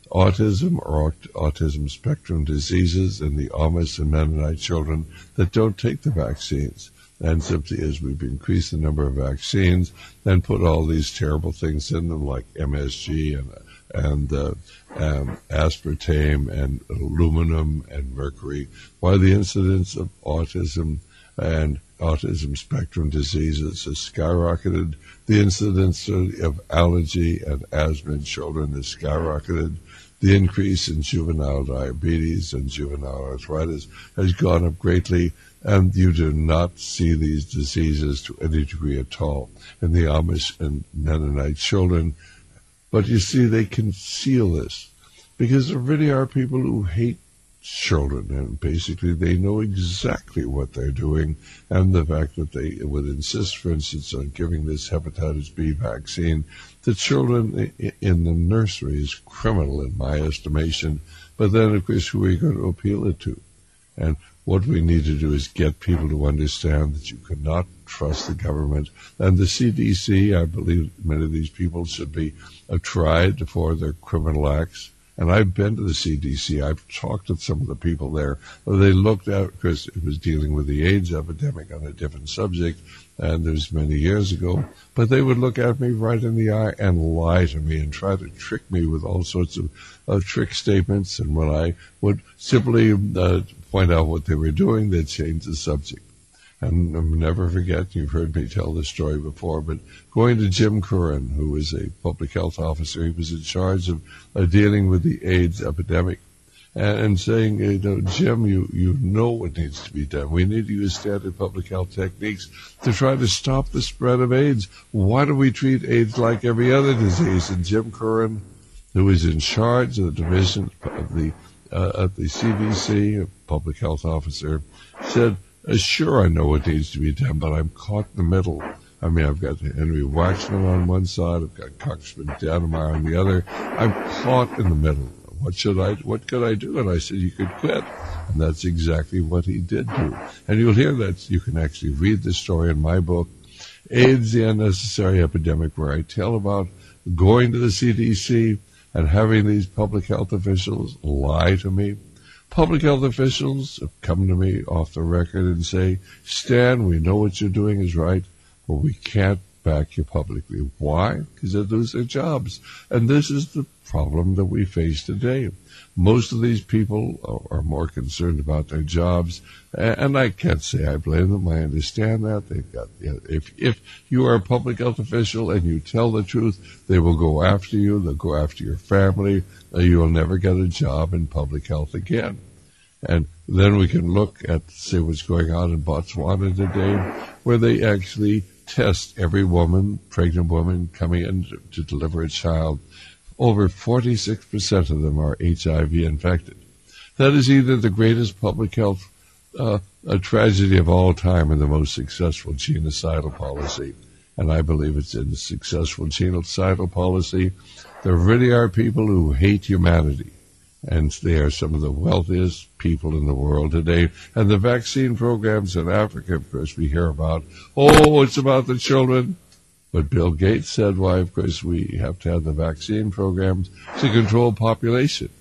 autism or aut- autism spectrum diseases in the Amish and Mennonite children that don't take the vaccines. And simply as we've increased the number of vaccines, then put all these terrible things in them like M S G and and uh, um, aspartame and aluminum and mercury, why the incidence of autism and autism spectrum diseases has skyrocketed. The incidence of allergy and asthma in children has skyrocketed. The increase in juvenile diabetes and juvenile arthritis has gone up greatly, and you do not see these diseases to any degree at all in the Amish and Mennonite children. But you see, they conceal this because there really are people who hate children, and basically they know exactly what they're doing, and the fact that they would insist, for instance, on giving this hepatitis B vaccine to children in the nursery is criminal in my estimation. But then, of course, who are you going to appeal it to? And what we need to do is get people to understand that you cannot trust the government. And the C D C, I believe many of these people should be uh, tried for their criminal acts. And I've been to the C D C. I've talked to some of the people there. They looked at, because it was dealing with the AIDS epidemic on a different subject, and it was many years ago. But they would look at me right in the eye and lie to me and try to trick me with all sorts of uh, trick statements. And when I would simply uh, point out what they were doing, they'd change the subject. And I'll never forget, you've heard me tell this story before, but going to Jim Curran, who was a public health officer, he was in charge of uh, dealing with the AIDS epidemic, and, and saying, you know, Jim, you, you know what needs to be done. We need to use standard public health techniques to try to stop the spread of AIDS. Why do we treat AIDS like every other disease? And Jim Curran, who was in charge of the division of the, uh, at the C D C, a public health officer, said, Uh, sure, I know what needs to be done, but I'm caught in the middle. I mean, I've got Henry Waxman on one side, I've got Congressman Danemeyer on the other. I'm caught in the middle. What should I, what could I do? And I said, you could quit. And that's exactly what he did do. And you'll hear that. You can actually read the story in my book, AIDS, the Unnecessary Epidemic, where I tell about going to the C D C and having these public health officials lie to me. Public health officials have come to me off the record and say, Stan, we know what you're doing is right, but we can't back you publicly. Why? Because they lose their jobs. And this is the problem that we face today. Most of these people are more concerned about their jobs, and I can't say I blame them. I understand that. They've got, if if you are a public health official and you tell the truth, they will go after you. They'll go after your family. You'll never get a job in public health again. And then we can look at, say, what's going on in Botswana today, where they actually test every woman, pregnant woman coming in to, to deliver a child. Over forty-six percent of them are H I V infected. That is either the greatest public health uh, a tragedy of all time and the most successful genocidal policy. And I believe it's in the successful genocidal policy. There really are people who hate humanity. And they are some of the wealthiest people in the world today. And the vaccine programs in Africa, of course, we hear about, oh, it's about the children. But Bill Gates said, why, of course, we have to have the vaccine programs to control population.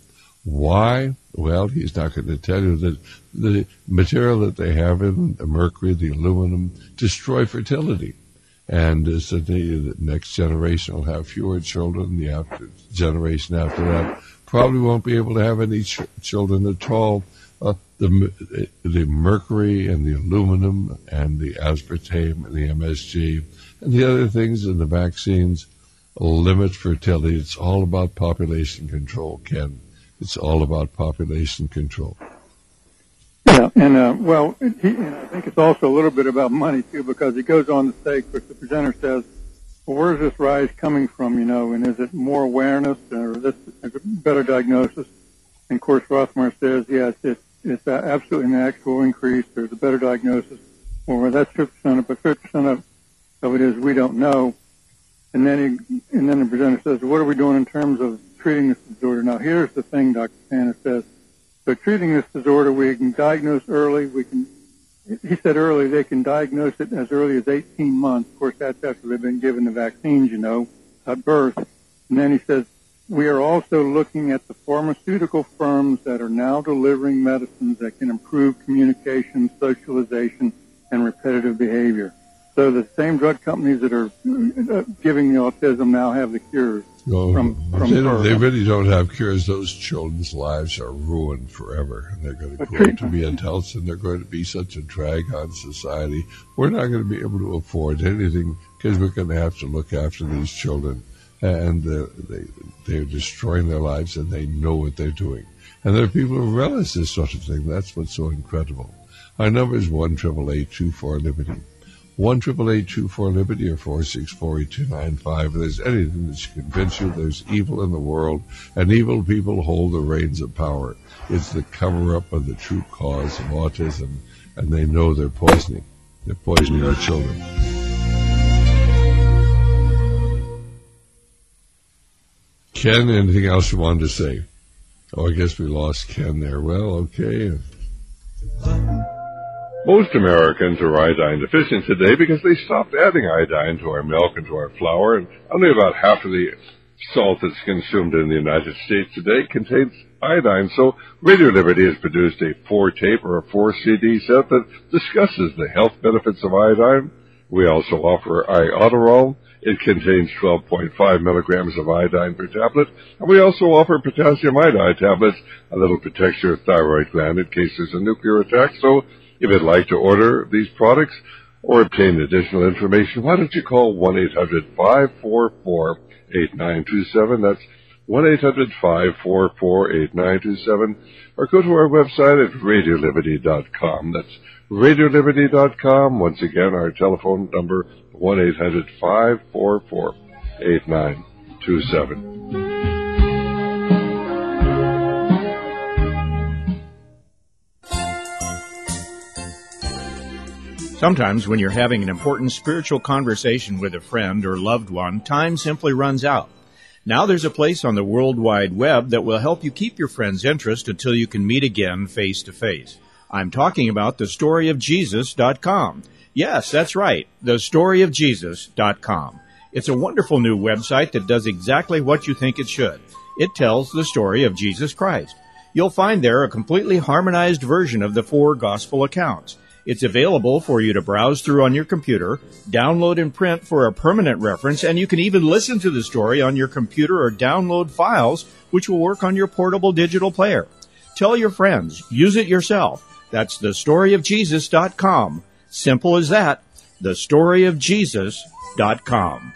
Why? Well, he's not going to tell you that the material that they have in the mercury, the aluminum, destroy fertility. And uh, so the, the next generation will have fewer children. The after, generation after that probably won't be able to have any ch- children at all. Uh, the the mercury and the aluminum and the aspartame and the M S G and the other things in the vaccines limit fertility. It's all about population control, Ken. It's all about population control. Yeah, and uh, well, he, and I think it's also a little bit about money too, because he goes on to say, because the presenter says, well, where's this rise coming from, you know, and is it more awareness or this a better diagnosis? And of course, Rothmar says, yes, it's, it's absolutely an actual increase. There's a better diagnosis. Well, that's fifty percent of, but fifty percent of, of it is we don't know. And then he, and then the presenter says, what are we doing in terms of treating this disorder? Now, here's the thing, Doctor Sanders says. So treating this disorder, we can diagnose early. We can, he said early, they can diagnose it as early as eighteen months. Of course, that's after they've been given the vaccines, you know, at birth. And then he says, we are also looking at the pharmaceutical firms that are now delivering medicines that can improve communication, socialization, and repetitive behavior. So the same drug companies that are uh, giving the autism now have the cures. Oh, from, from they, don't, they really don't have cures. Those children's lives are ruined forever, and they're going to grow to be adults, and they're going to be such a drag on society. We're not going to be able to afford anything because we're going to have to look after these children, and uh, they, they're destroying their lives, and they know what they're doing. And there are people who relish this sort of thing. That's what's so incredible. Our number is one eight eight eight, two four, Liberty. one eight eight eight, two four, Liberty or four six four, eight two nine five. If there's anything that should convince you there's evil in the world and evil people hold the reins of power, it's the cover-up of the true cause of autism, and they know they're poisoning. They're poisoning our children. Ken, anything else you wanted to say? Oh, I guess we lost Ken there. Well, okay. Most Americans are iodine deficient today because they stopped adding iodine to our milk and to our flour, and only about half of the salt that's consumed in the United States today contains iodine. So Radio Liberty has produced a four-tape or a four-C D set that discusses the health benefits of iodine. We also offer Iodoral. It contains twelve point five milligrams of iodine per tablet, and we also offer potassium iodide tablets, a little protects your thyroid gland in case there's a nuclear attack. So if you'd like to order these products or obtain additional information, why don't you call one eight hundred, five four four, eight nine two seven. That's one eight hundred, five four four, eight nine two seven. Or go to our website at radio liberty dot com. That's radio liberty dot com. Once again, our telephone number, one eight hundred, five four four, eight nine two seven. Sometimes when you're having an important spiritual conversation with a friend or loved one, time simply runs out. Now there's a place on the World Wide Web that will help you keep your friend's interest until you can meet again face to face. I'm talking about the story of Jesus dot com. Yes, that's right, the story of Jesus dot com. It's a wonderful new website that does exactly what you think it should. It tells the story of Jesus Christ. You'll find there a completely harmonized version of the four gospel accounts. It's available for you to browse through on your computer, download and print for a permanent reference, and you can even listen to the story on your computer or download files, which will work on your portable digital player. Tell your friends. Use it yourself. That's the story of Jesus dot com. Simple as that. the story of Jesus dot com.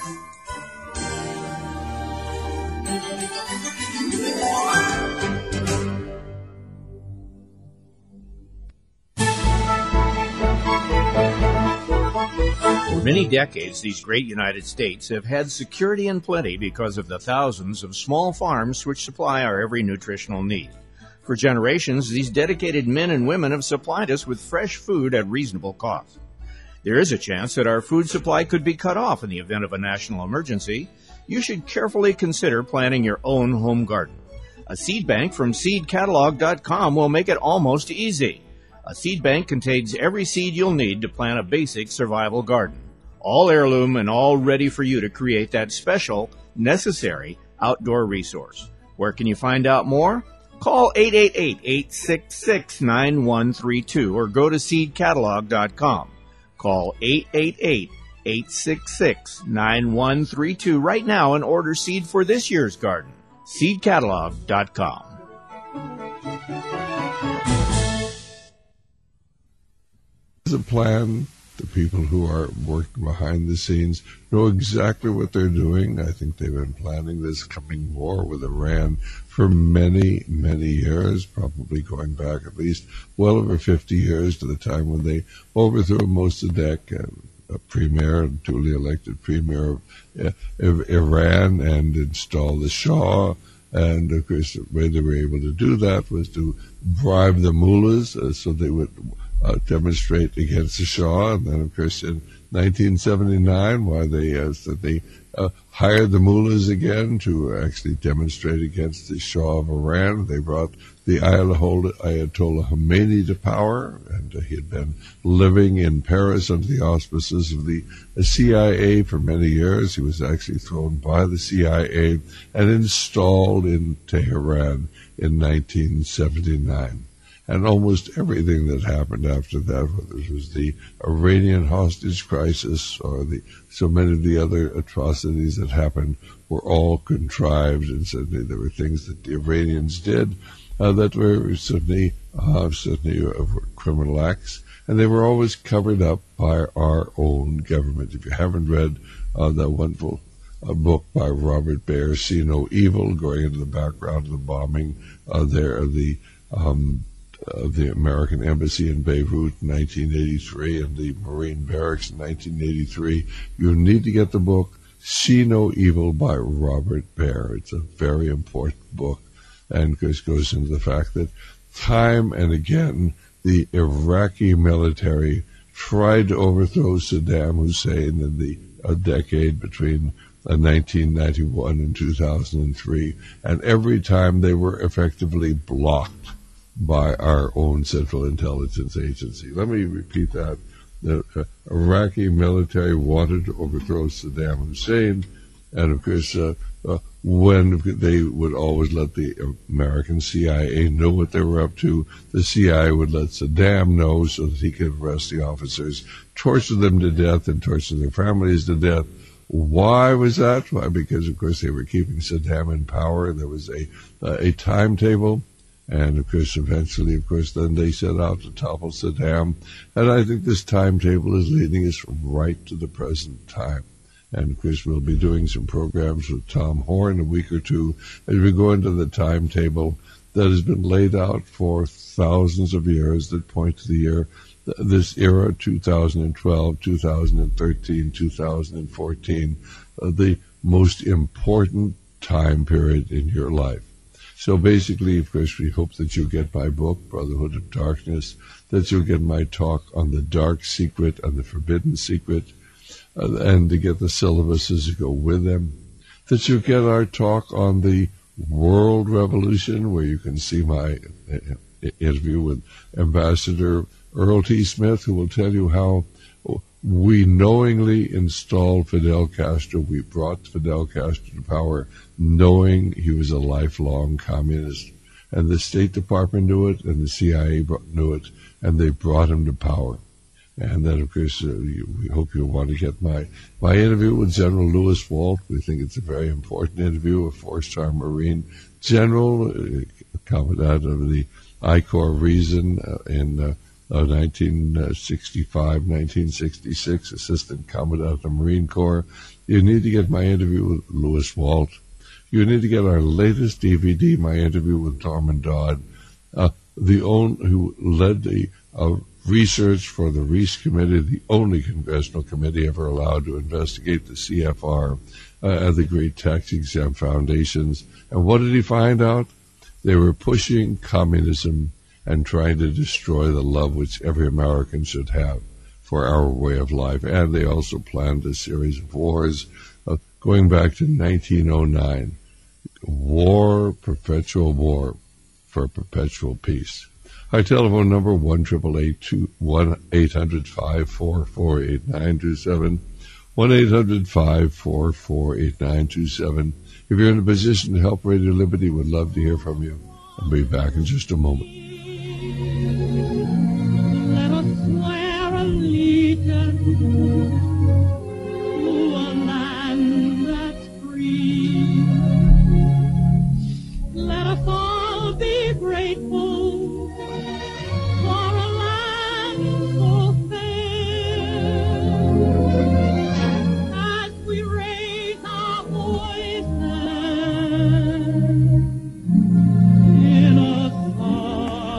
For many decades, these great United States have had security and plenty because of the thousands of small farms which supply our every nutritional need. For generations, these dedicated men and women have supplied us with fresh food at reasonable cost. There is a chance that our food supply could be cut off in the event of a national emergency. You should carefully consider planting your own home garden. A seed bank from seed catalog dot com will make it almost easy. A seed bank contains every seed you'll need to plant a basic survival garden. All heirloom and all ready for you to create that special, necessary outdoor resource. Where can you find out more? Call eight eight eight, eight six six, nine one three two or go to seed catalog dot com. Call eight eight eight, eight six six, nine one three two right now and order seed for this year's garden. seed catalog dot com. There's a plan. The people who are working behind the scenes know exactly what they're doing. I think they've been planning this coming war with Iran for many, many years, probably going back at least well over fifty years to the time when they overthrew Mossadegh, a premier, a duly elected premier of, of Iran, and installed the Shah. And, of course, the way they were able to do that was to bribe the mullahs uh, so they would uh, demonstrate against the Shah. And then, of course, in nineteen seventy-nine, why they uh, said they uh, hired the mullahs again to actually demonstrate against the Shah of Iran. They brought the Ayatollah Khomeini to power, and uh, he had been living in Paris under the auspices of the C I A for many years. He was actually thrown by the C I A and installed in Tehran in nineteen seventy-nine. And almost everything that happened after that, whether it was the Iranian hostage crisis or the so many of the other atrocities that happened, were all contrived, and certainly there were things that the Iranians did uh, that were certainly, uh, certainly uh, were criminal acts, and they were always covered up by our own government. If you haven't read uh, that wonderful uh, book by Robert Baer, See No Evil, going into the background of the bombing uh, there of the um, of the American Embassy in Beirut in nineteen eighty-three and the Marine Barracks in nineteen eighty-three, you need to get the book See No Evil by Robert Baer. It's a very important book, and this goes into the fact that time and again the Iraqi military tried to overthrow Saddam Hussein in the a decade between uh, nineteen ninety-one and two thousand three, and every time they were effectively blocked by our own Central Intelligence Agency. Let me repeat that. The uh, Iraqi military wanted to overthrow Saddam Hussein, and of course, uh, uh, when they would always let the American C I A know what they were up to, the C I A would let Saddam know so that he could arrest the officers, torture them to death, and torture their families to death. Why was that? Why? Because, of course, they were keeping Saddam in power. There was a uh, a timetable. And, of course, eventually, of course, then they set out to topple Saddam. And I think this timetable is leading us right to the present time. And, of course, we'll be doing some programs with Tom Horn in a week or two as we go into the timetable that has been laid out for thousands of years that point to the year, this era, two thousand twelve, two thousand thirteen, two thousand fourteen, uh, the most important time period in your life. So basically, of course, we hope that you'll get my book, Brotherhood of Darkness, that you'll get my talk on the dark secret and the forbidden secret, uh, and to get the syllabuses to go with them, that you'll get our talk on the world revolution, where you can see my uh, interview with Ambassador Earl T. Smith, who will tell you how we knowingly installed Fidel Castro. We brought Fidel Castro to power knowing he was a lifelong communist. And the State Department knew it, and the C I A knew it, and they brought him to power. And then, of course, uh, we hope you'll want to get my, my interview with General Lewis Walt. We think it's a very important interview, a four-star Marine general, uh, commandant of the I Corps Reason uh, in uh, Uh, nineteen sixty-five, nineteen sixty-six, Assistant Commandant of the Marine Corps. You need to get my interview with Lewis Walt. You need to get our latest D V D, my interview with Norman Dodd, uh, the own, who led the uh, research for the Reese Committee, the only congressional committee ever allowed to investigate the C F R uh, and the great tax-exempt foundations. And what did he find out? They were pushing communism and trying to destroy the love which every American should have for our way of life. And they also planned a series of wars uh, going back to nineteen oh nine. War, perpetual war for perpetual peace. Our telephone number, one eight hundred five four four eight nine two seven, one eight hundred five four four eight nine two seven. If you're in a position to help Radio Liberty, we'd love to hear from you. I'll be back in just a moment. Let us swear allegiance to a land that's free. Let us all be grateful for a land so fair. As we raise our voices in a song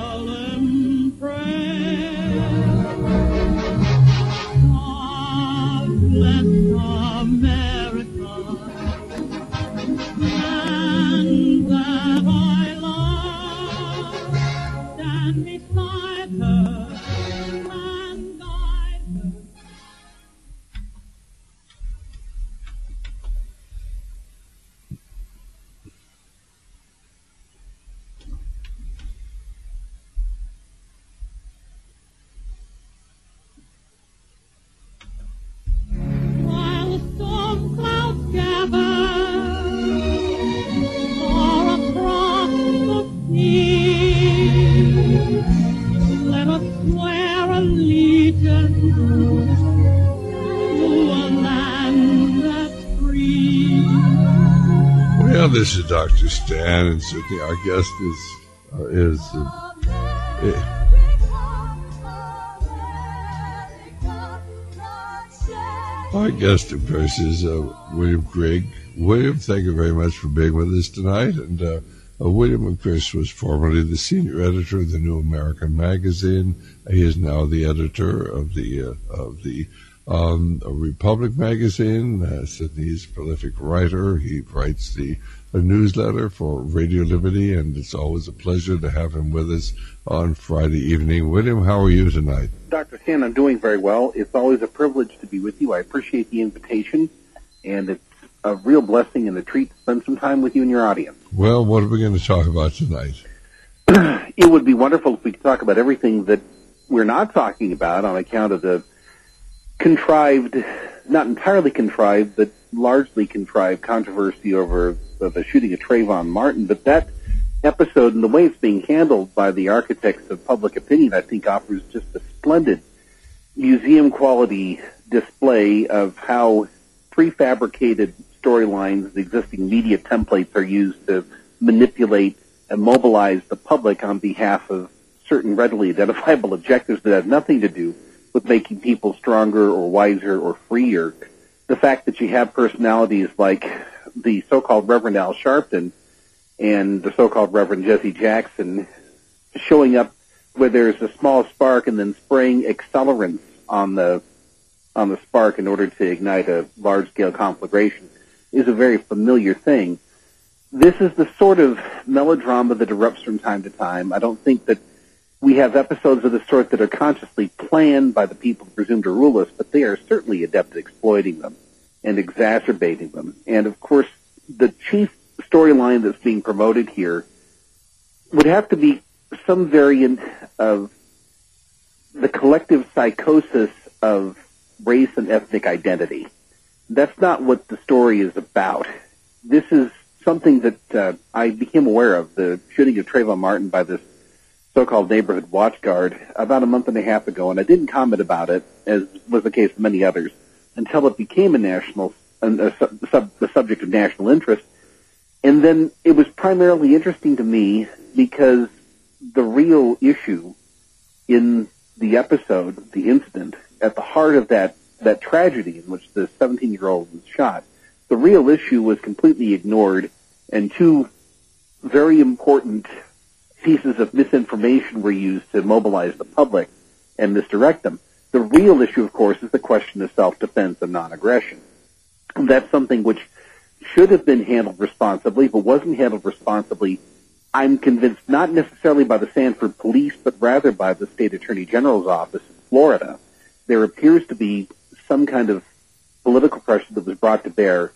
Well, this is Doctor Stan, and certainly our guest is uh, is. Uh, eh. Our guest, of course, is uh, William Grigg. William, thank you very much for being with us tonight. And uh, uh, William, of course, was formerly the senior editor of the New American Magazine. He is now the editor of the uh, of the um, Republic Magazine. Uh, Sydney's prolific writer. He writes the a newsletter for Radio Liberty, and it's always a pleasure to have him with us on Friday evening. William, how are you tonight? Doctor Stan, I'm doing very well. It's always a privilege to be with you. I appreciate the invitation, and it's a real blessing and a treat to spend some time with you and your audience. Well, what are we going to talk about tonight? It would be wonderful if we could talk about everything that we're not talking about on account of the contrived, not entirely contrived, but largely contrived controversy over the shooting of Trayvon Martin. But that episode and the way it's being handled by the architects of public opinion, I think, offers just a splendid museum-quality display of how prefabricated storylines, the existing media templates, are used to manipulate and mobilize the public on behalf of certain readily identifiable objectives that have nothing to do with making people stronger or wiser or freer. The fact that you have personalities like the so-called Reverend Al Sharpton and the so-called Reverend Jesse Jackson showing up where there's a small spark and then spraying accelerants on the on the spark in order to ignite a large-scale conflagration is a very familiar thing. This is the sort of melodrama that erupts from time to time. I don't think that we have episodes of the sort that are consciously planned by the people presumed to rule us, but they are certainly adept at exploiting them and exacerbating them. And, of course, the chief storyline that's being promoted here would have to be some variant of the collective psychosis of race and ethnic identity. That's not what the story is about. This is something that uh, I became aware of, the shooting of Trayvon Martin by this so-called neighborhood watch guard, about a month and a half ago, and I didn't comment about it, as was the case with many others, until it became a national, a, a, sub, the subject of national interest. And then it was primarily interesting to me because the real issue in the episode, the incident, at the heart of that, that tragedy in which the seventeen-year-old was shot, the real issue was completely ignored, and two very important pieces of misinformation were used to mobilize the public and misdirect them. The real issue, of course, is the question of self-defense and non-aggression. And that's something which should have been handled responsibly, but wasn't handled responsibly, I'm convinced, not necessarily by the Sanford police, but rather by the state attorney general's office in Florida. There appears to be some kind of political pressure that was brought to bear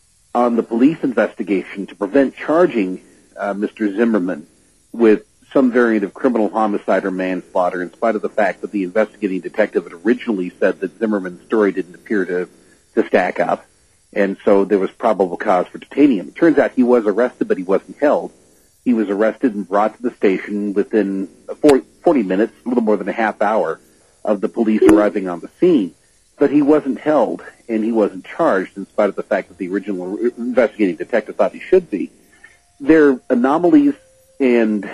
on the police investigation to prevent charging uh, Mister Zimmerman with some variant of criminal homicide or manslaughter, in spite of the fact that the investigating detective had originally said that Zimmerman's story didn't appear to, to stack up, and so there was probable cause for detaining him. It turns out he was arrested, but he wasn't held. He was arrested and brought to the station within forty minutes, a little more than a half hour, of the police arriving on the scene. But he wasn't held, and he wasn't charged, in spite of the fact that the original investigating detective thought he should be. There are anomalies and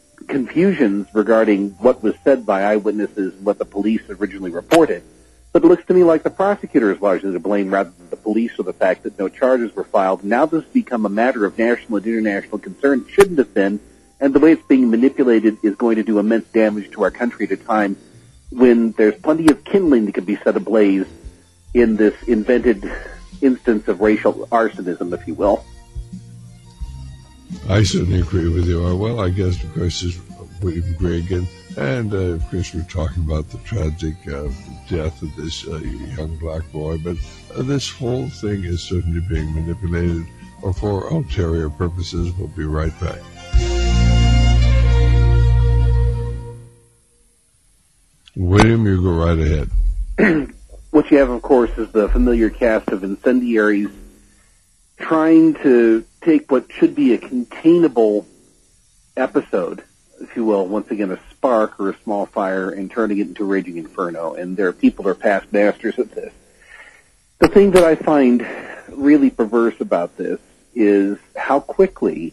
confusions regarding what was said by eyewitnesses and what the police originally reported. But it looks to me like the prosecutor is largely to blame rather than the police for the fact that no charges were filed. Now this has become a matter of national and international concern. It shouldn't have been, and the way it's being manipulated is going to do immense damage to our country at a time when there's plenty of kindling that can be set ablaze in this invented instance of racial arsonism, if you will. I certainly agree with you. Well, I guess, of course, is William Grigg, and, and uh, of course, we're talking about the tragic uh, death of this uh, young black boy, but uh, this whole thing is certainly being manipulated or for ulterior purposes. We'll be right back. William, you go right ahead. What you have, of course, is the familiar cast of incendiaries trying to take what should be a containable episode, if you will, once again a spark or a small fire, and turning it into a raging inferno. And there are people who are past masters at this. The thing that I find really perverse about this is how quickly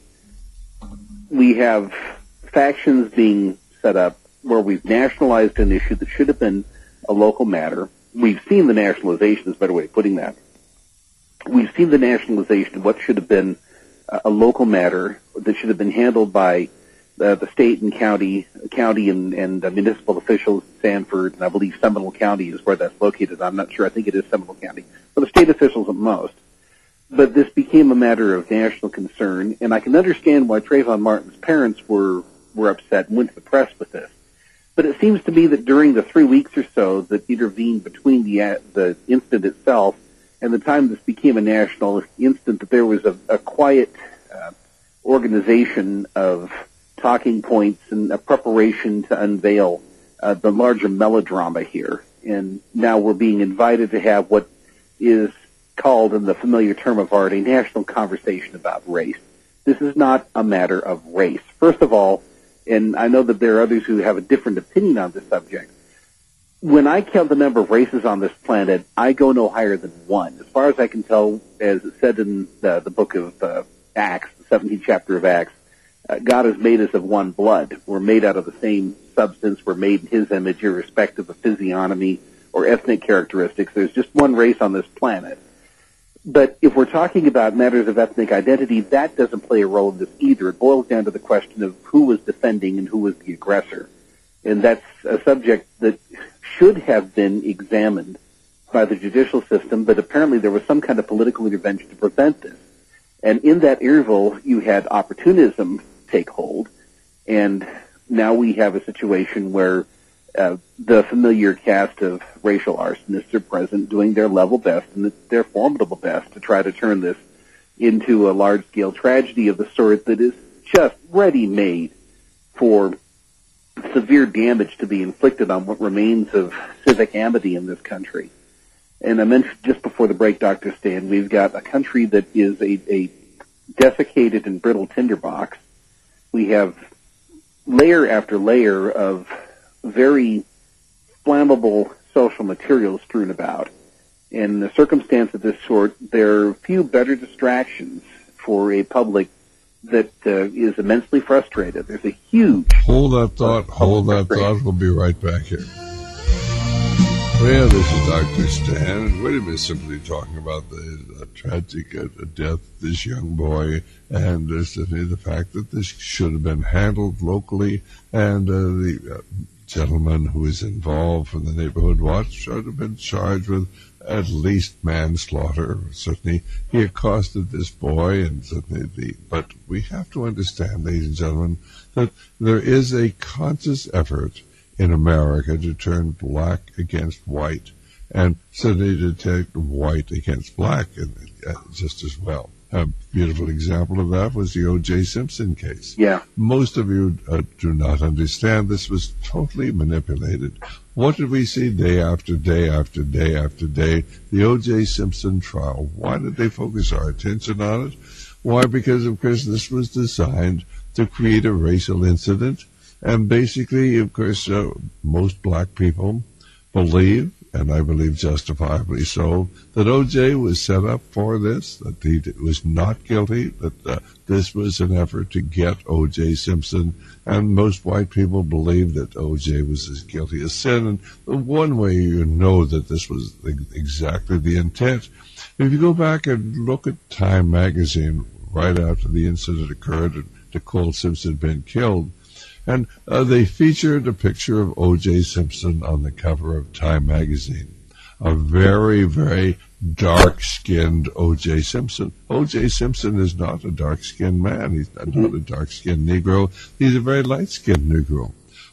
we have factions being set up where we've nationalized an issue that should have been a local matter. We've seen the nationalization, is a better way of putting that. We've seen the nationalization of what should have been a local matter that should have been handled by the, the state and county, county and, and uh, municipal officials in Sanford, and I believe Seminole County is where that's located. I'm not sure. I think it is Seminole County, but the state officials at most. But this became a matter of national concern, and I can understand why Trayvon Martin's parents were were upset and went to the press with this. But it seems to me that during the three weeks or so that intervened between the uh, the incident itself and the time this became a national incident, that there was a, a quiet uh, organization of talking points and a preparation to unveil uh, the larger melodrama here. And now we're being invited to have what is called, in the familiar term of art, a national conversation about race. This is not a matter of race. First of all, and I know that there are others who have a different opinion on this subject, when I count the number of races on this planet, I go no higher than one. As far as I can tell, as it said in the, the book of uh, Acts, the seventeenth chapter of Acts, uh, God has made us of one blood. We're made out of the same substance. We're made in His image, irrespective of physiognomy or ethnic characteristics. There's just one race on this planet. But if we're talking about matters of ethnic identity, that doesn't play a role in this either. It boils down to the question of who was defending and who was the aggressor. And that's a subject that should have been examined by the judicial system, but apparently there was some kind of political intervention to prevent this. And in that interval, you had opportunism take hold, and now we have a situation where uh, the familiar cast of racial arsonists are present, doing their level best and their formidable best to try to turn this into a large-scale tragedy of the sort that is just ready-made for severe damage to be inflicted on what remains of civic amity in this country. And I mentioned just before the break, Doctor Stan, we've got a country that is a, a desiccated and brittle tinderbox. We have layer after layer of very flammable social material strewn about. In a circumstance of this sort, there are few better distractions for a public that uh, is immensely frustrated. There's a huge... Hold that thought, hold that thought. We'll be right back here. Well, this is Doctor Stan, and we're been simply talking about the uh, tragic uh, death of this young boy, and uh, certainly the fact that this should have been handled locally, and uh, the uh, gentleman who is involved from the Neighborhood Watch should have been charged with at least manslaughter. Certainly he accosted this boy, and certainly the, but we have to understand, ladies and gentlemen, that there is a conscious effort in America to turn black against white, and certainly to take white against black, and uh, just as well. A beautiful example of that was the O J Simpson case. Yeah. Most of you uh, do not understand this was totally manipulated. What did we see day after day after day after day? The O J Simpson trial. Why did they focus our attention on it? Why? Because, of course, this was designed to create a racial incident. And basically, of course, uh, most black people believe, and I believe justifiably so, that O J was set up for this, that he was not guilty, that uh, this was an effort to get O J Simpson, and most white people believe that O J was as guilty as sin. And the one way you know that this was exactly the intent, if you go back and look at Time magazine right after the incident occurred and Nicole Simpson had been killed, and uh, they featured a picture of O J Simpson on the cover of Time magazine. A very, very dark-skinned O J Simpson. O J Simpson is not a dark-skinned man. He's not, not a dark-skinned Negro. He's a very light-skinned Negro.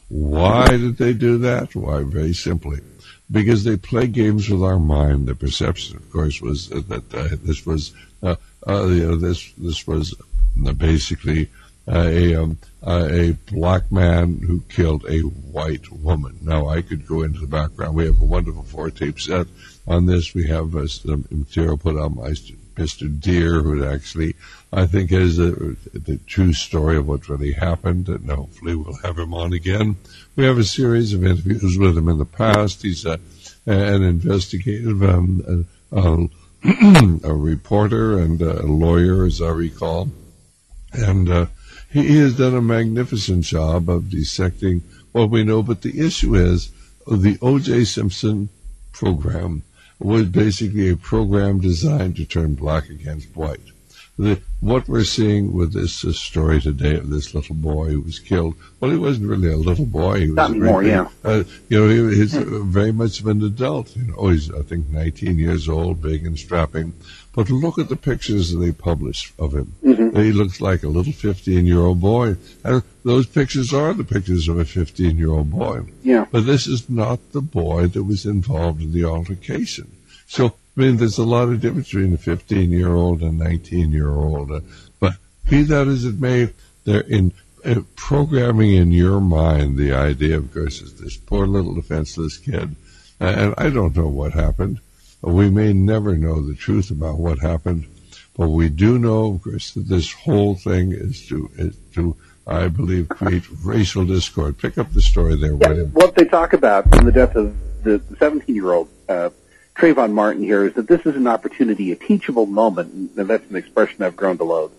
Why did they do that? Why, very simply, because they play games with our mind. The perception, of course, was that uh, this was uh, uh, you know, this this was uh, basically Uh, a um, uh, a black man who killed a white woman. Now, I could go into the background. We have a wonderful four-tape set on this. We have uh, some material put on by Mister Deere, who actually, I think, is a, the true story of what really happened, and hopefully we'll have him on again. We have a series of interviews with him in the past. He's uh, an investigative um, uh, uh, a reporter and a lawyer, as I recall. And uh, he, he has done a magnificent job of dissecting what we know. But the issue is the O J. Simpson program was basically a program designed to turn black against white. The, what we're seeing with this uh, story today of this little boy who was killed, well, he wasn't really a little boy. He was Not anymore, very, yeah. Uh, you know, he, he's uh, very much of an adult. You know, he's, I think, nineteen years old, big and strapping. But look at the pictures that they published of him. Mm-hmm. He looks like a little fifteen-year-old boy. And those pictures are the pictures of a fifteen-year-old boy. Yeah. But this is not the boy that was involved in the altercation. So, I mean, there's a lot of difference between a fifteen-year-old and a nineteen-year-old. Uh, but be that as it may, they're in uh, programming in your mind the idea, of course, is this poor little defenseless kid. Uh, and I don't know what happened. We may never know the truth about what happened, but we do know, of course, that this whole thing is to, is to I believe, create racial discord. Pick up the story there, yeah, William. What they talk about in the death of the seventeen-year-old uh, Trayvon Martin here is that this is an opportunity, a teachable moment, and that's an expression I've grown to loathe.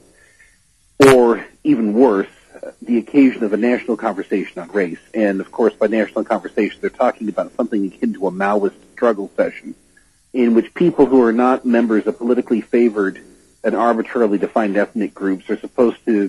Or, even worse, uh, the occasion of a national conversation on race. And, of course, by national conversation, they're talking about something akin to a Maoist struggle session, in which people who are not members of politically favored and arbitrarily defined ethnic groups are supposed to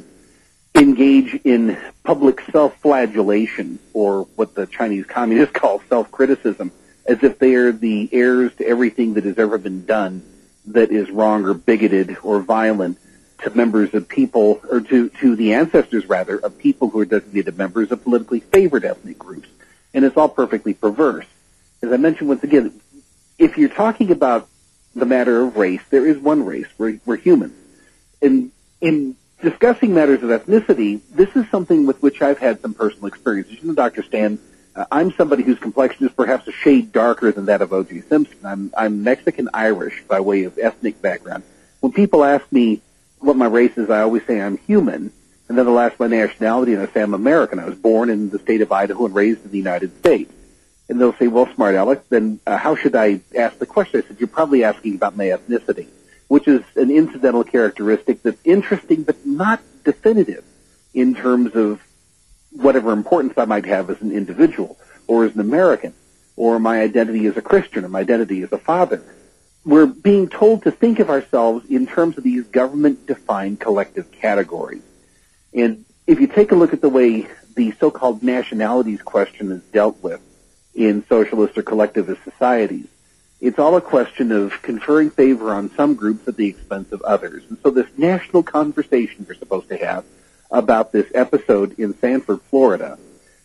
engage in public self-flagellation, or what the Chinese communists call self-criticism, as if they are the heirs to everything that has ever been done that is wrong or bigoted or violent to members of people, or to, to the ancestors, rather, of people who are designated members of politically favored ethnic groups. And it's all perfectly perverse. As I mentioned once again, if you're talking about the matter of race, there is one race. We're, we're humans. In, in discussing matters of ethnicity, this is something with which I've had some personal experience. You know, Doctor Stan, uh, I'm somebody whose complexion is perhaps a shade darker than that of O J. Simpson. I'm, I'm Mexican-Irish by way of ethnic background. When people ask me what my race is, I always say I'm human. And then they'll ask my nationality, and I say I'm American. I was born in the state of Idaho and raised in the United States. And they'll say, well, smart Alex, then uh, how should I ask the question? I said, you're probably asking about my ethnicity, which is an incidental characteristic that's interesting but not definitive in terms of whatever importance I might have as an individual or as an American, or my identity as a Christian or my identity as a father. We're being told to think of ourselves in terms of these government-defined collective categories. And if you take a look at the way the so-called nationalities question is dealt with in socialist or collectivist societies, it's all a question of conferring favor on some groups at the expense of others. And so this national conversation we're supposed to have about this episode in Sanford, Florida,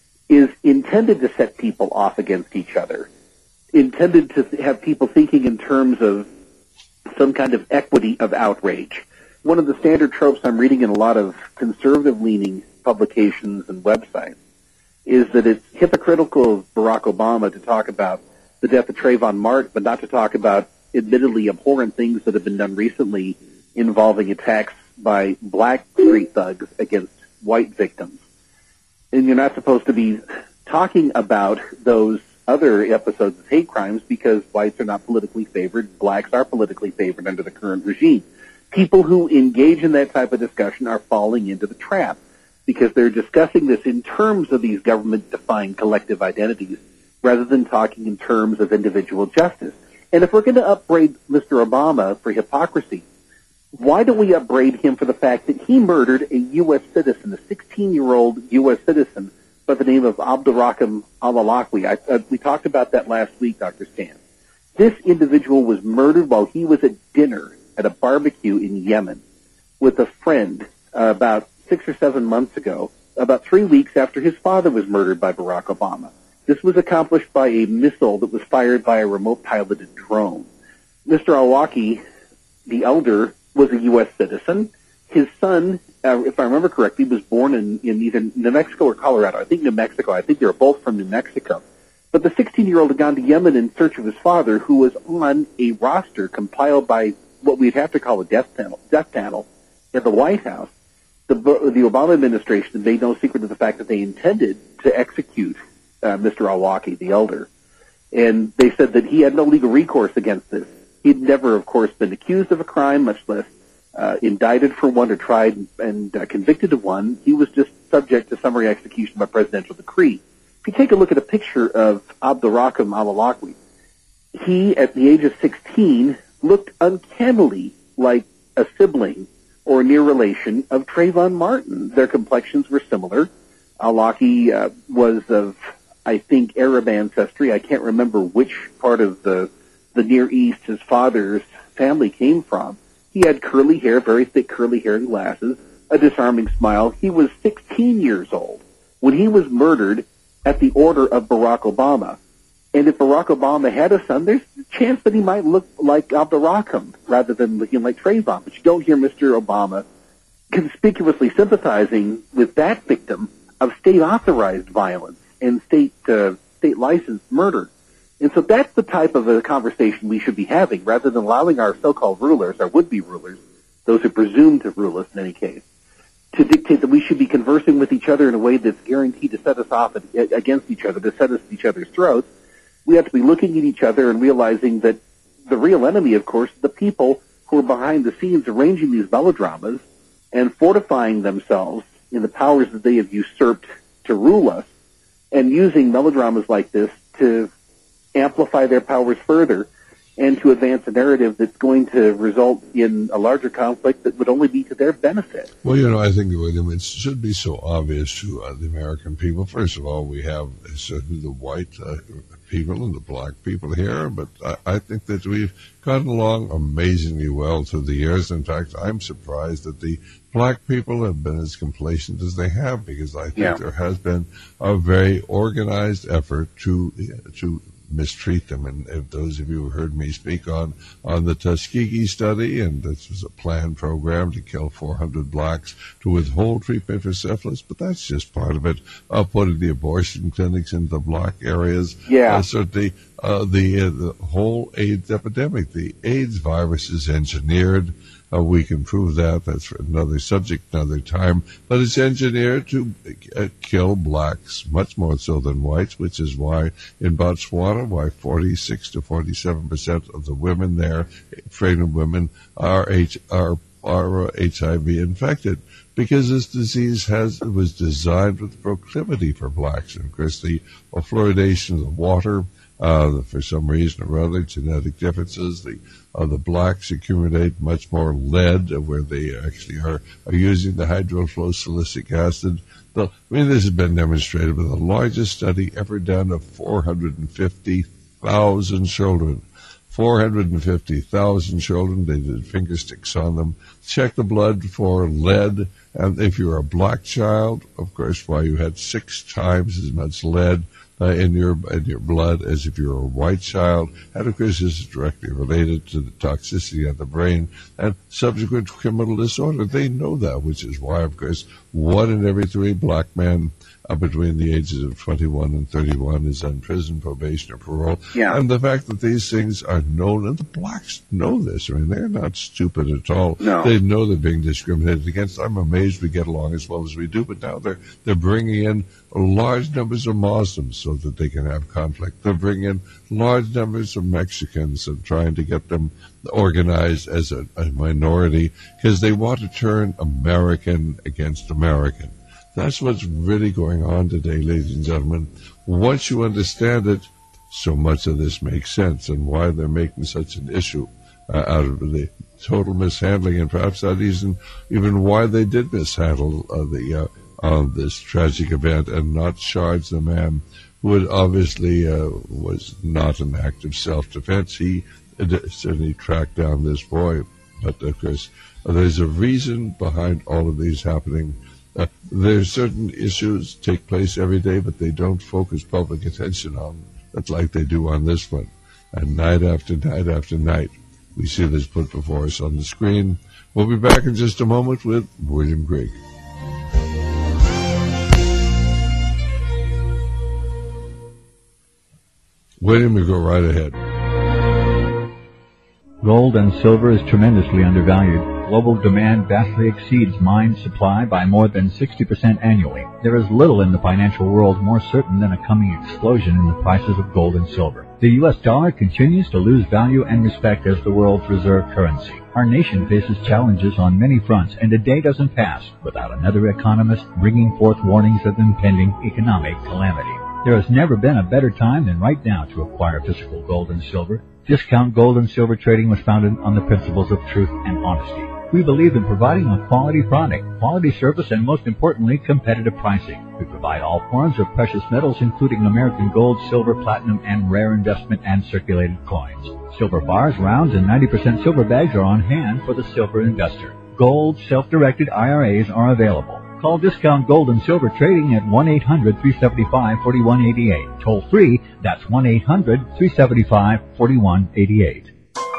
is intended to set people off against each other, intended to have people thinking in terms of some kind of equity of outrage. One of the standard tropes I'm reading in a lot of conservative-leaning publications and websites is that it's hypocritical of Barack Obama to talk about the death of Trayvon Martin, but not to talk about admittedly abhorrent things that have been done recently involving attacks by black street thugs against white victims. And you're not supposed to be talking about those other episodes of hate crimes because whites are not politically favored, blacks are politically favored under the current regime. People who engage in that type of discussion are falling into the trap because they're discussing this in terms of these government-defined collective identities rather than talking in terms of individual justice. And if we're going to upbraid Mister Obama for hypocrisy, why don't we upbraid him for the fact that he murdered a U S citizen, a sixteen-year-old U S citizen by the name of Abdurrahman al-Awlaki? I, uh, we talked about that last week, Doctor Stan. This individual was murdered while he was at dinner at a barbecue in Yemen with a friend uh, about six or seven months ago, about three weeks after his father was murdered by Barack Obama. This was accomplished by a missile that was fired by a remote-piloted drone. Mister Awlaki, the elder, was a U S citizen. His son, uh, if I remember correctly, was born in, in either New Mexico or Colorado. I think New Mexico. I think they were both from New Mexico. But the sixteen-year-old had gone to Yemen in search of his father, who was on a roster compiled by what we'd have to call a death panel, death panel at the White House. The, the Obama administration made no secret of the fact that they intended to execute uh, Mister Awlaki, the elder. And they said that he had no legal recourse against this He'd never, of course, been accused of a crime, much less uh, indicted for one or tried and, and uh, convicted of one. He was just subject to summary execution by presidential decree. If you take a look at a picture of Abdurrahman al-Awlaki, he, at the age of sixteen, looked uncannily like a sibling or near relation of Trayvon Martin. Their complexions were similar. Al-Awlaki uh, was of, I think, Arab ancestry. I can't remember which part of the the Near East his father's family came from. He had curly hair, very thick curly hair and glasses, a disarming smile. He was sixteen years old when he was murdered at the order of Barack Obama. And if Barack Obama had a son, there's a chance that he might look like Abdurrahman rather than looking like Trayvon. But you don't hear Mister Obama conspicuously sympathizing with that victim of state-authorized violence and state uh, state-licensed murder. And so that's the type of a conversation we should be having, rather than allowing our so-called rulers, our would-be rulers, those who presume to rule us in any case, to dictate that we should be conversing with each other in a way that's guaranteed to set us off against each other, to set us at each other's throats. We have to be looking at each other and realizing that the real enemy, of course, is the people who are behind the scenes arranging these melodramas and fortifying themselves in the powers that they have usurped to rule us, and using melodramas like this to amplify their powers further and to advance a narrative that's going to result in a larger conflict that would only be to their benefit. Well, you know, I think, William, it should be so obvious to uh, the American people. First of all, we have certainly the white uh, people and the black people here, but I, I think that we've gotten along amazingly well through the years. In fact, I'm surprised that the black people have been as complacent as they have, because I think Yeah. there has been a very organized effort to to mistreat them. And if those of you who heard me speak on, on the Tuskegee study, and this was a planned program to kill four hundred blacks to withhold treatment for syphilis, but that's just part of it. Uh, putting the abortion clinics in the black areas. Yeah. Uh, so the, uh, the, uh, the whole AIDS epidemic, the AIDS virus is engineered. Uh, we can prove that. That's for another subject, another time. But it's engineered to uh, kill blacks, much more so than whites, which is why in Botswana, why forty-six to forty-seven percent of the women there, pregnant women, are H, are, are uh, H I V infected. Because this disease has was designed with proclivity for blacks. And of course, the uh, fluoridation of the water, Uh, for some reason or other, genetic differences. The uh, the blacks accumulate much more lead, uh, where they actually are, are using the hydrofluosilicic acid. The, I mean, this has been demonstrated with the largest study ever done of four hundred fifty thousand children. four hundred fifty thousand children. They did finger sticks on them. Check the blood for lead. And if you're a black child, of course, why, you had six times as much lead Uh, in your in your blood as if you're a white child. And of course, this is directly related to the toxicity of the brain and subsequent criminal disorder. They know that, which is why, of course, one in every three black men uh, between the ages of twenty-one and thirty-one is on prison, probation, or parole. Yeah. And the fact that these things are known, and the blacks know this. I mean, they're not stupid at all. No. They know they're being discriminated against. I'm amazed we get along as well as we do, but now they're they're bringing in large numbers of Muslims so that they can have conflict. They're bringing in large numbers of Mexicans and trying to get them organized as a, a minority because they want to turn American against American. That's what's really going on today, ladies and gentlemen. Once you understand it, so much of this makes sense, and why they're making such an issue uh, out of the total mishandling, and perhaps not even, even why they did mishandle uh, the uh, of this tragic event and not charge the man who had obviously uh, was not an act of self-defense. He certainly tracked down this boy. But, of course, there's a reason behind all of these happening. Uh, there's certain issues take place every day, but they don't focus public attention on them like they do on this one. And night after night after night, we see this put before us on the screen. We'll be back in just a moment with William Grigg. William, you go right ahead. Gold and silver is tremendously undervalued. Global demand vastly exceeds mine supply by more than sixty percent annually. There is little in the financial world more certain than a coming explosion in the prices of gold and silver. The U S dollar continues to lose value and respect as the world's reserve currency. Our nation faces challenges on many fronts, and a day doesn't pass without another economist bringing forth warnings of impending economic calamity. There has never been a better time than right now to acquire physical gold and silver. Discount Gold and Silver Trading was founded on the principles of truth and honesty. We believe in providing a quality product, quality service, and most importantly, competitive pricing. We provide all forms of precious metals, including American gold, silver, platinum, and rare investment and circulated coins. Silver bars, rounds, and ninety percent silver bags are on hand for the silver investor. Gold, self-directed I R As are available. Call Discount Gold and Silver Trading at one eight hundred, three seven five, four one eight eight. Toll free, that's one eight hundred, three seven five, four one eight eight.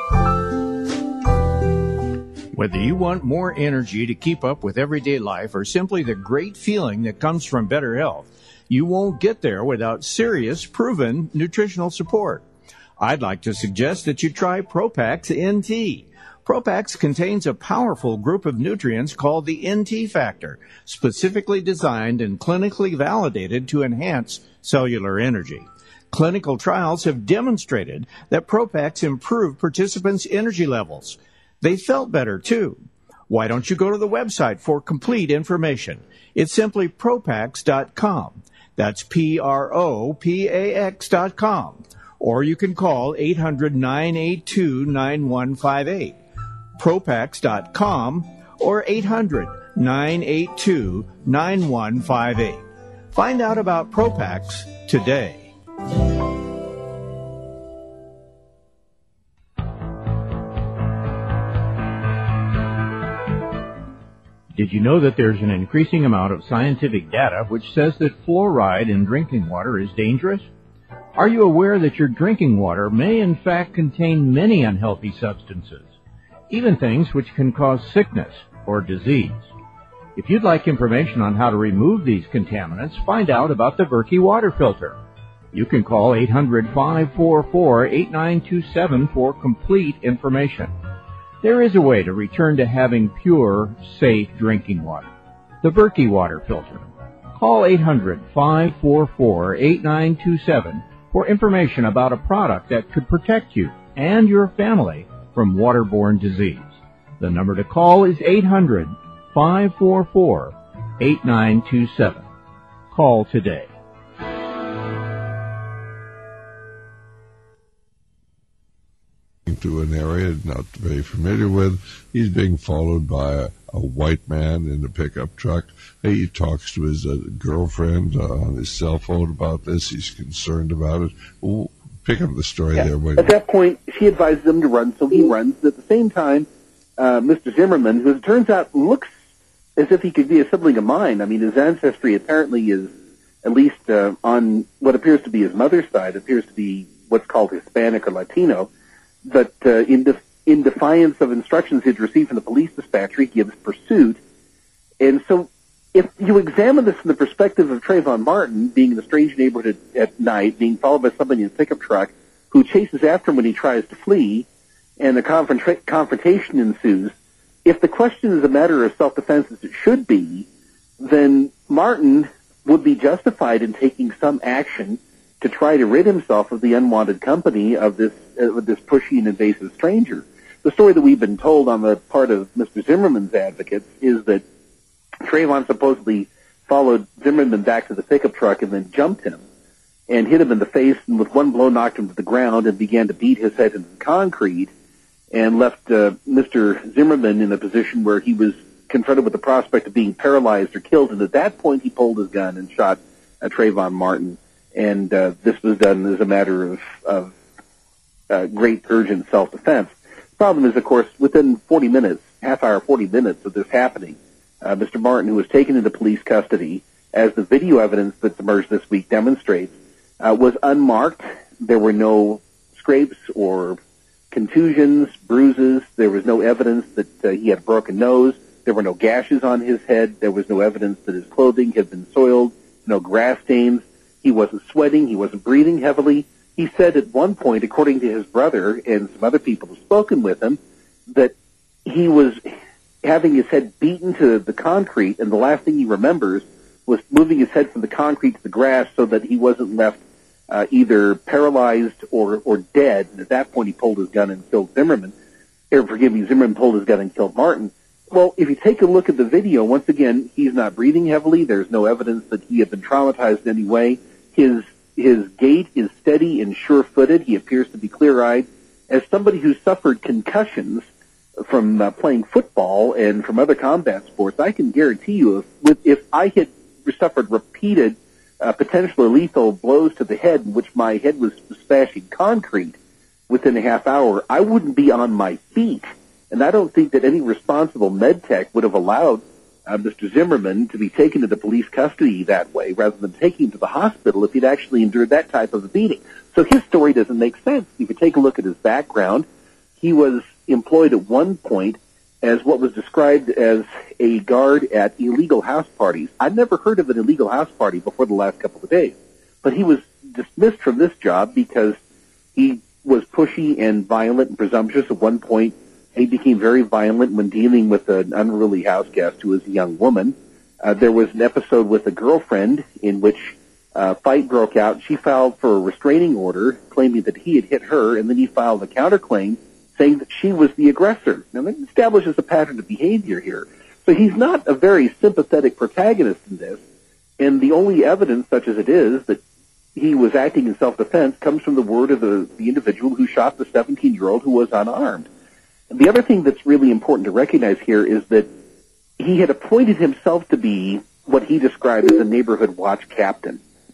Whether you want more energy to keep up with everyday life or simply the great feeling that comes from better health, you won't get there without serious, proven nutritional support. I'd like to suggest that you try Propax N T. Propax contains a powerful group of nutrients called the N T factor, specifically designed and clinically validated to enhance cellular energy. Clinical trials have demonstrated that Propax improved participants' energy levels. They felt better, too. Why don't you go to the website for complete information? It's simply Propax dot com. That's P R O P A X dot com. Or you can call eight hundred, nine eight two, nine one five eight. Propax dot com or eight hundred, nine eight two, nine one five eight. Find out about Propax today. Did you know that there's an increasing amount of scientific data which says that fluoride in drinking water is dangerous? Are you aware that your drinking water may in fact contain many unhealthy substances, even things which can cause sickness or disease? If you'd like information on how to remove these contaminants, find out about the Berkey water filter. You can call eight hundred, five four four, eight nine two seven for complete information. There is a way to return to having pure, safe drinking water. The Berkey water filter. Call eight hundred, five four four, eight nine two seven for information about a product that could protect you and your family from waterborne disease. The number to call is eight hundred, five four four, eight nine two seven. Call today. To an area not very familiar with. He's being followed by a, a white man in a pickup truck. He talks to his uh, girlfriend uh, on his cell phone about this. He's concerned about it. We'll pick up the story yeah. there. Wait At that point, she advises him to run, so he runs. At the same time, uh, Mister Zimmerman, who it turns out looks as if he could be a sibling of mine. I mean, his ancestry apparently is, at least uh, on what appears to be his mother's side, appears to be what's called Hispanic or Latino. But uh, in, def- in defiance of instructions he'd received from the police dispatcher, he gives pursuit. And so if you examine this from the perspective of Trayvon Martin, being in a strange neighborhood at, at night, being followed by somebody in a pickup truck who chases after him when he tries to flee, and a confronta- confrontation ensues, if the question is a matter of self-defense as it should be, then Martin would be justified in taking some action to try to rid himself of the unwanted company of this uh, this pushy and invasive stranger. The story that we've been told on the part of Mister Zimmerman's advocates is that Trayvon supposedly followed Zimmerman back to the pickup truck and then jumped him and hit him in the face, and with one blow knocked him to the ground and began to beat his head into the concrete, and left uh, Mister Zimmerman in a position where he was confronted with the prospect of being paralyzed or killed. And at that point, he pulled his gun and shot uh, Trayvon Martin. And uh, this was done as a matter of, of uh, great urgent self-defense. The problem is, of course, within forty minutes, half hour, forty minutes of this happening, uh, Mister Martin, who was taken into police custody, as the video evidence that's emerged this week demonstrates, uh, was unmarked. There were no scrapes or contusions, bruises. There was no evidence that uh, he had a broken nose. There were no gashes on his head. There was no evidence that his clothing had been soiled, no grass stains. He wasn't sweating. He wasn't breathing heavily. He said at one point, according to his brother and some other people who've spoken with him, that he was having his head beaten to the concrete, and the last thing he remembers was moving his head from the concrete to the grass so that he wasn't left uh, either paralyzed or, or dead. And at that point, he pulled his gun and killed Zimmerman. Or, forgive me, Zimmerman pulled his gun and killed Martin. Well, if you take a look at the video, once again, he's not breathing heavily. There's no evidence that he had been traumatized in any way. His his gait is steady and sure-footed. He appears to be clear-eyed. As somebody who suffered concussions from uh, playing football and from other combat sports, I can guarantee you if, with, if I had suffered repeated, uh, potentially lethal blows to the head in which my head was smashing concrete within a half hour, I wouldn't be on my feet. And I don't think that any responsible med tech would have allowed uh, Mister Zimmerman to be taken into police custody that way rather than taking him to the hospital if he'd actually endured that type of a beating. So his story doesn't make sense. If you take a look at his background, he was employed at one point as what was described as a guard at illegal house parties. I'd never heard of an illegal house party before the last couple of days. But he was dismissed from this job because he was pushy and violent and presumptuous. At one point, he became very violent when dealing with an unruly house guest who was a young woman. Uh, there was an episode with a girlfriend in which a fight broke out. She filed for a restraining order, claiming that he had hit her, and then he filed a counterclaim saying that she was the aggressor. Now, that establishes a pattern of behavior here. So he's not a very sympathetic protagonist in this, and the only evidence, such as it is, that he was acting in self-defense comes from the word of the, the individual who shot the seventeen-year-old who was unarmed. And the other thing that's really important to recognize here is that he had appointed himself to be what he described as a neighborhood watch captain.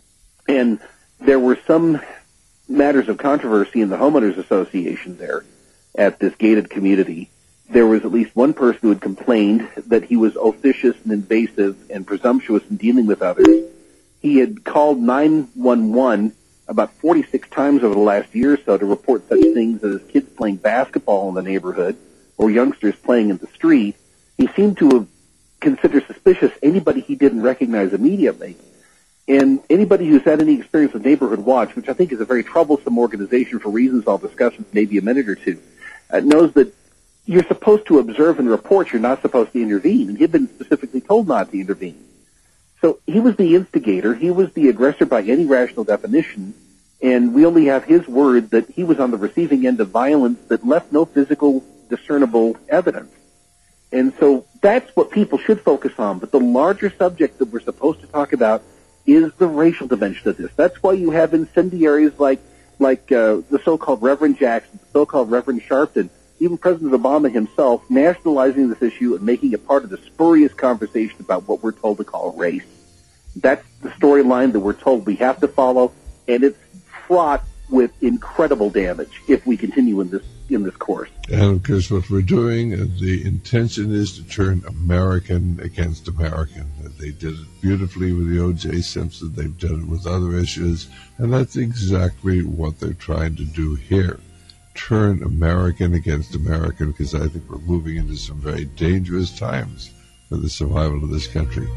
And there were some matters of controversy in the homeowners association there at this gated community. There was at least one person who had complained that he was officious and invasive and presumptuous in dealing with others. He had called nine one one about forty-six times over the last year or so to report such things as kids playing basketball in the neighborhood or youngsters playing in the street. He seemed to have considered suspicious anybody he didn't recognize immediately. And anybody who's had any experience with Neighborhood Watch, which I think is a very troublesome organization for reasons I'll discuss in maybe a minute or two, uh, knows that you're supposed to observe and report. You're not supposed to intervene. And he'd been specifically told not to intervene. So he was the instigator. He was the aggressor by any rational definition. And we only have his word that he was on the receiving end of violence that left no physical discernible evidence. And so that's what people should focus on. But the larger subject that we're supposed to talk about is the racial dimension of this. That's why you have incendiaries like like uh, the so-called Reverend Jackson, the so-called Reverend Sharpton, even President Obama himself nationalizing this issue and making it part of the spurious conversation about what we're told to call race. That's the storyline that we're told we have to follow, and it's fraught with incredible damage if we continue in this in this course. And because what we're doing, uh, the intention is to turn American against American. Uh, they did it beautifully with the O J Simpson. They've done it with other issues, and that's exactly what they're trying to do here. Turn American against American, because I think we're moving into some very dangerous times for the survival of this country.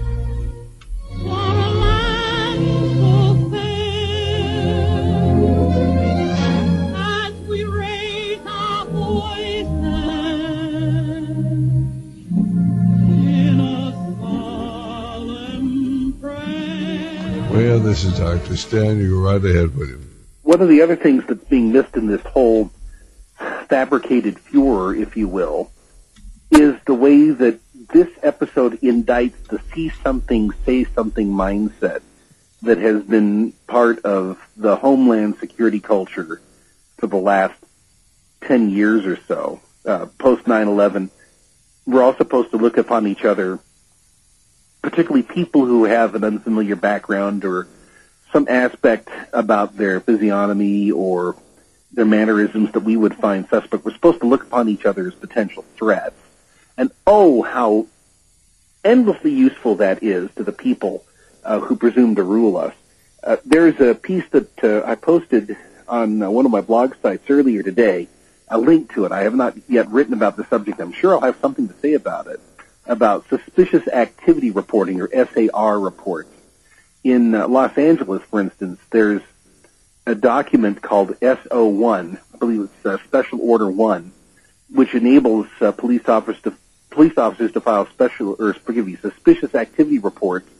Well, this is Doctor Stan. You go right ahead with him. One of the other things that's being missed in this whole fabricated furor, if you will, is the way that this episode indicts the see something, say something mindset that has been part of the Homeland Security culture for the last ten years or so. Uh, post nine eleven, we're all supposed to look upon each other, particularly people who have an unfamiliar background or some aspect about their physiognomy or their mannerisms that we would find suspect. We're supposed to look upon each other as potential threats. And oh, how endlessly useful that is to the people uh, who presume to rule us. Uh, there's a piece that uh, I posted on uh, one of my blog sites earlier today, a link to it. I have not yet written about the subject. I'm sure I'll have something to say about it, about suspicious activity reporting, or S A R reports. In uh, Los Angeles, for instance, there's a document called S O one, I believe it's uh, Special Order one, which enables uh, police officers to police officers to file special, or forgive me, suspicious activity reports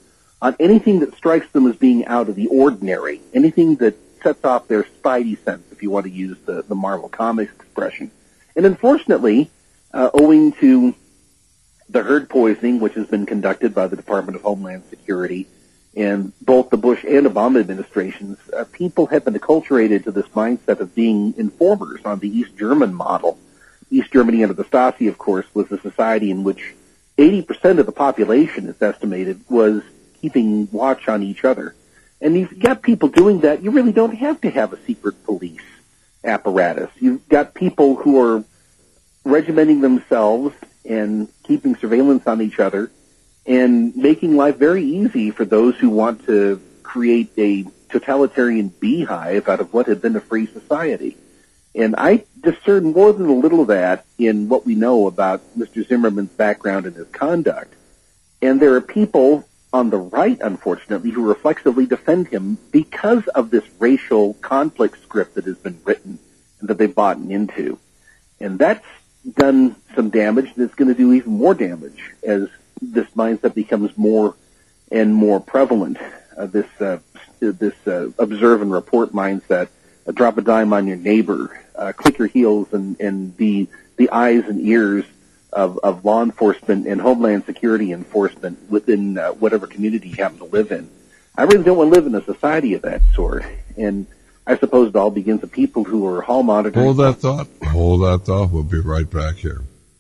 on anything that strikes them as being out of the ordinary, anything that sets off their spidey sense, if you want to use the, the Marvel Comics expression. And unfortunately, uh, owing to the herd poisoning, which has been conducted by the Department of Homeland Security, and both the Bush and Obama administrations, uh, people have been acculturated to this mindset of being informers on the East German model. East Germany under the Stasi, of course, was a society in which eighty percent of the population, it's estimated, was keeping watch on each other. And you've got people doing that. You really don't have to have a secret police apparatus. You've got people who are regimenting themselves and keeping surveillance on each other and making life very easy for those who want to create a totalitarian beehive out of what had been a free society. And I discern more than a little of that in what we know about Mister Zimmerman's background and his conduct. And there are people on the right, unfortunately, who reflexively defend him because of this racial conflict script that has been written and that they've bought into. And that's done some damage, and it's going to do even more damage as this mindset becomes more and more prevalent. Uh, this uh, this uh, observe and report mindset, uh, drop a dime on your neighbor, uh, click your heels and, and be the eyes and ears of, of law enforcement and Homeland Security enforcement within uh, whatever community you happen to live in. I really don't want to live in a society of that sort. And I suppose it all begins with people who are hall monitoring. Hold that thought. Hold that thought. We'll be right back here.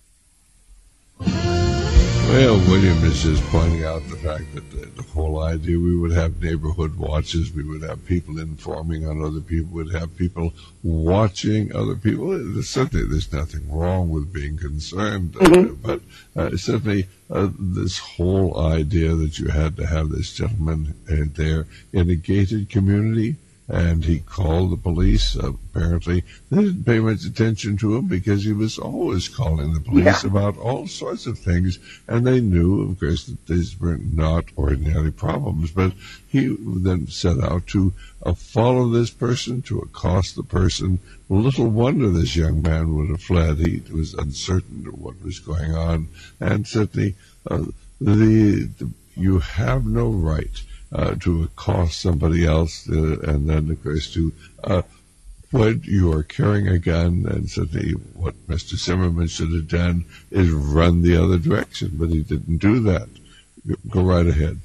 Well, William is just pointing out the fact that the, the whole idea we would have neighborhood watches, we would have people informing on other people, we'd have people watching other people. There's certainly, there's nothing wrong with being concerned, mm-hmm. uh, but uh, certainly uh, this whole idea that you had to have this gentleman uh, there in a gated community, and he called the police. Uh, apparently, they didn't pay much attention to him because he was always calling the police yeah. about all sorts of things. And they knew, of course, that these were not ordinary problems. But he then set out to uh, follow this person, to accost the person. Little wonder this young man would have fled. He was uncertain of what was going on. And certainly, uh, the, the you have no right Uh, to accost somebody else, uh, and then, of course, to, uh, when you are carrying a gun, and certainly what Mister Zimmerman should have done is run the other direction, but he didn't do that. Go right ahead.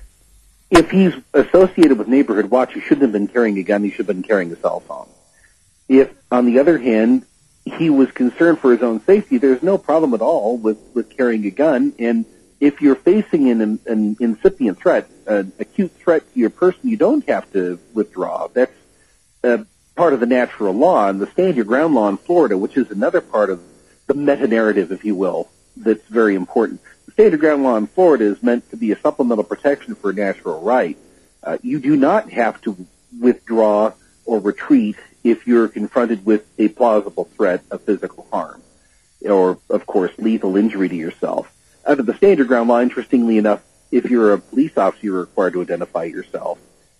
If he's associated with Neighborhood Watch, he shouldn't have been carrying a gun, he should have been carrying a cell phone. If, on the other hand, he was concerned for his own safety, there's no problem at all with, with carrying a gun, and if you're facing an, an incipient threat, an acute threat to your person, you don't have to withdraw. That's uh, part of the natural law, and the stand your ground law in Florida, which is another part of the meta-narrative, if you will, that's very important. The stand your ground law in Florida is meant to be a supplemental protection for a natural right. Uh, you do not have to withdraw or retreat if you're confronted with a plausible threat of physical harm or, of course, lethal injury to yourself. Under the standard ground law, interestingly enough, if you're a police officer, you're required to identify yourself.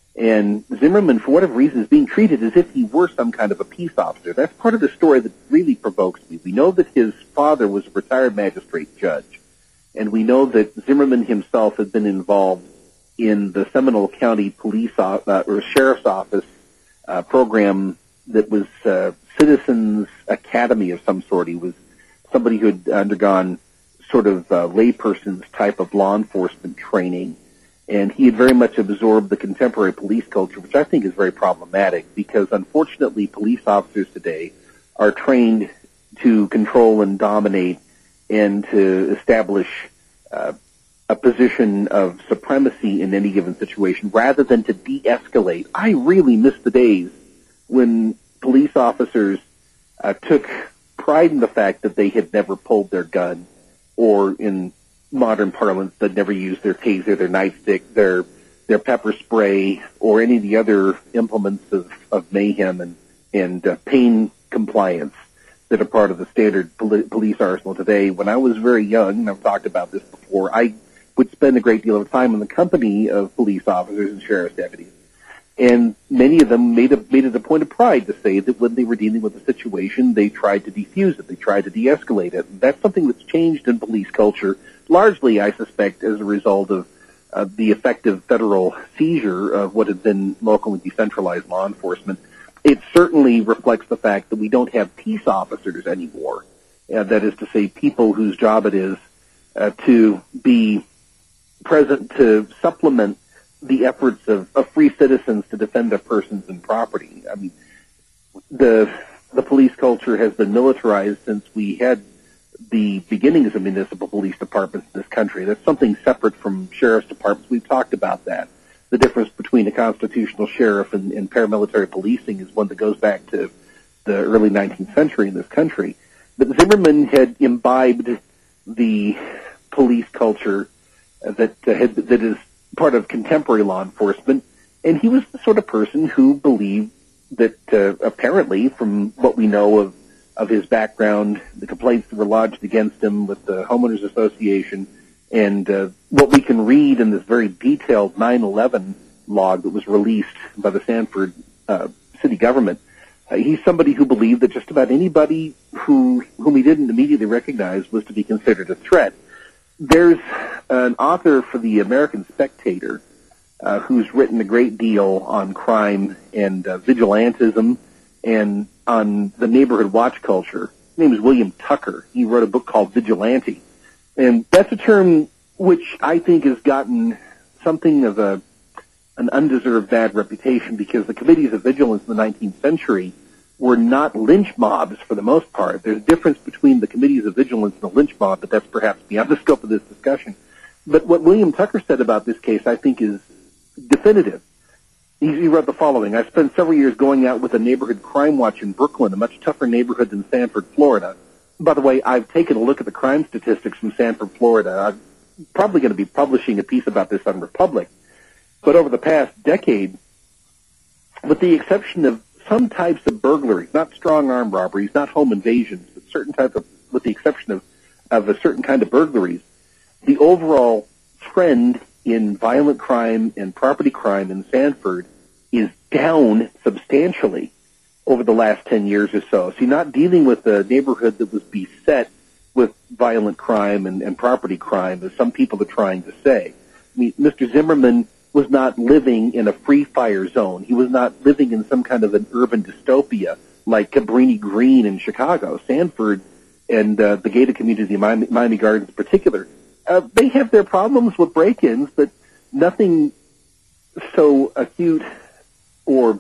And Zimmerman, for whatever reason, is being treated as if he were some kind of a peace officer. That's part of the story that really provokes me. We know that his father was a retired magistrate judge, and we know that Zimmerman himself had been involved in the Seminole County Police uh, or Sheriff's Office uh, program that was uh, Citizens Academy of some sort. He was somebody who had undergone sort of uh, layperson's type of law enforcement training, and he had very much absorbed the contemporary police culture, which I think is very problematic because, unfortunately, police officers today are trained to control and dominate and to establish uh, a position of supremacy in any given situation rather than to de-escalate. I really miss the days when police officers uh, took pride in the fact that they had never pulled their gun, or in modern parlance, that never used their taser, their nightstick, their their pepper spray, or any of the other implements of, of mayhem and, and uh, pain compliance that are part of the standard poli- police arsenal today. When I was very young, and I've talked about this before, I would spend a great deal of time in the company of police officers and sheriff's deputies. And many of them made, a, made it a point of pride to say that when they were dealing with a situation, they tried to defuse it. They tried to de-escalate it. And that's something that's changed in police culture, largely, I suspect, as a result of uh, the effective federal seizure of what had been locally decentralized law enforcement. It certainly reflects the fact that we don't have peace officers anymore. Uh, that is to say, people whose job it is uh, to be present to supplement the efforts of, of free citizens to defend their persons and property. I mean, the the police culture has been militarized since we had the beginnings of municipal police departments in this country. That's something separate from sheriff's departments. We've talked about that. The difference between a constitutional sheriff and, and paramilitary policing is one that goes back to the early nineteenth century in this country. But Zimmerman had imbibed the police culture that uh, had, that is part of contemporary law enforcement, and he was the sort of person who believed that uh, apparently, from what we know of of his background, the complaints that were lodged against him with the Homeowners Association, and uh, what we can read in this very detailed nine eleven log that was released by the Sanford uh, city government, uh, he's somebody who believed that just about anybody who whom he didn't immediately recognize was to be considered a threat. There's an author for the American Spectator uh, who's written a great deal on crime and uh, vigilantism and on the neighborhood watch culture. His name is William Tucker. He wrote a book called Vigilante. And that's a term which I think has gotten something of a an undeserved bad reputation, because the committees of vigilance in the nineteenth century were not lynch mobs for the most part. There's a difference between the committees of vigilance and a lynch mob, but that's perhaps beyond the scope of this discussion. But what William Tucker said about this case, I think, is definitive. He, he wrote the following: I spent several years going out with a neighborhood crime watch in Brooklyn, a much tougher neighborhood than Sanford, Florida. By the way, I've taken a look at the crime statistics from Sanford, Florida. I'm probably going to be publishing a piece about this on Republic. But over the past decade, with the exception of some types of burglaries, not strong-arm robberies, not home invasions, but certain types of, with the exception of, of a certain kind of burglaries, the overall trend in violent crime and property crime in Sanford is down substantially over the last ten years or so. So you're not dealing with a neighborhood that was beset with violent crime and, and property crime, as some people are trying to say. I mean, Mister Zimmerman was not living in a free fire zone. He was not living in some kind of an urban dystopia like Cabrini Green in Chicago. Sanford and uh, the gated community of Miami, Miami Gardens in particular, uh, they have their problems with break-ins, but nothing so acute or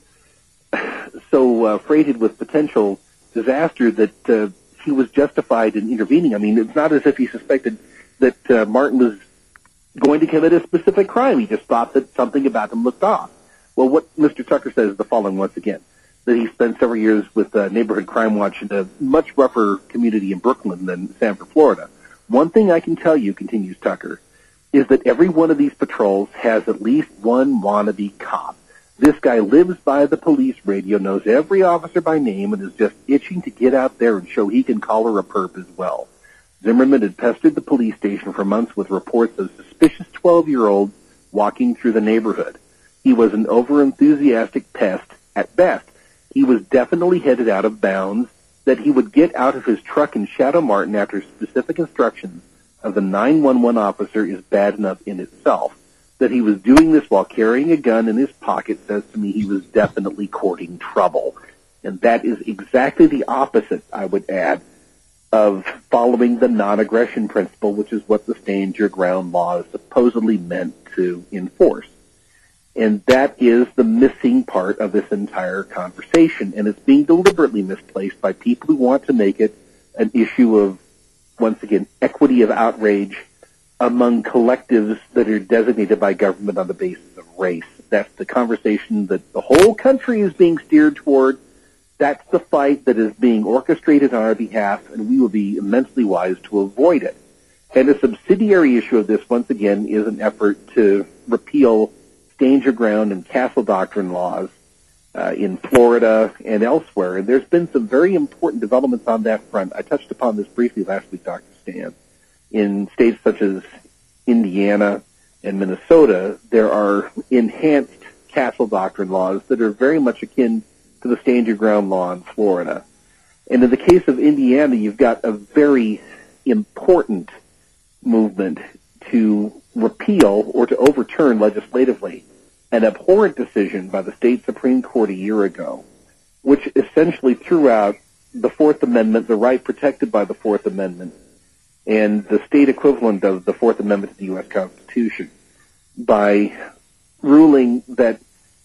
so uh, freighted with potential disaster that uh, he was justified in intervening. I mean, it's not as if he suspected that uh, Martin was going to commit a specific crime. He just thought that something about him looked off. Well, what Mister Tucker says is the following once again, that he spent several years with uh, Neighborhood Crime Watch in a much rougher community in Brooklyn than Sanford, Florida. One thing I can tell you, continues Tucker, is that every one of these patrols has at least one wannabe cop. This guy lives by the police radio, knows every officer by name, and is just itching to get out there and show he can collar a perp as well. Zimmerman had pestered the police station for months with reports of suspicious twelve-year-olds walking through the neighborhood. He was an over-enthusiastic pest at best. He was definitely headed out of bounds. That he would get out of his truck and shadow Martin after specific instructions of the nine one one officer is bad enough in itself. That he was doing this while carrying a gun in his pocket says to me he was definitely courting trouble. And that is exactly the opposite, I would add, of following the non-aggression principle, which is what the Stand Your Ground law is supposedly meant to enforce. And that is the missing part of this entire conversation, and it's being deliberately misplaced by people who want to make it an issue of, once again, equity of outrage among collectives that are designated by government on the basis of race. That's the conversation that the whole country is being steered toward. That's the fight that is being orchestrated on our behalf, and we will be immensely wise to avoid it. And a subsidiary issue of this, once again, is an effort to repeal Stand Your Ground and Castle Doctrine laws uh, in Florida and elsewhere. And there's been some very important developments on that front. I touched upon this briefly last week, Doctor Stan. In states such as Indiana and Minnesota, there are enhanced Castle Doctrine laws that are very much akin to the Stand Your Ground law in Florida. And in the case of Indiana, you've got a very important movement to repeal or to overturn legislatively an abhorrent decision by the state Supreme Court a year ago, which essentially threw out the Fourth Amendment, the right protected by the Fourth Amendment, and the state equivalent of the Fourth Amendment to the U S Constitution, by ruling that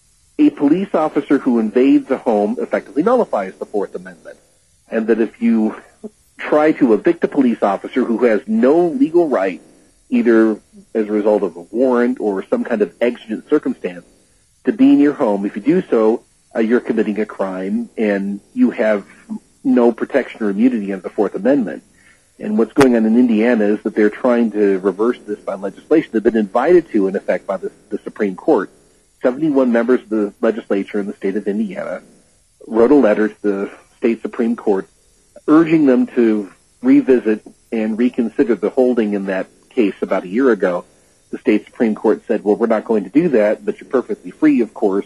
a police officer who invades a home effectively nullifies the Fourth Amendment, and that if you try to evict a police officer who has no legal right, either as a result of a warrant or some kind of exigent circumstance, to be in your home, if you do so, uh, you're committing a crime, and you have no protection or immunity under the Fourth Amendment. And what's going on in Indiana is that they're trying to reverse this by legislation. They've been invited to, in effect, by the, the Supreme Court. seventy-one members of the legislature in the state of Indiana wrote a letter to the state Supreme Court urging them to revisit and reconsider the holding in that case about a year ago. The state Supreme Court said, well, we're not going to do that, but you're perfectly free, of course,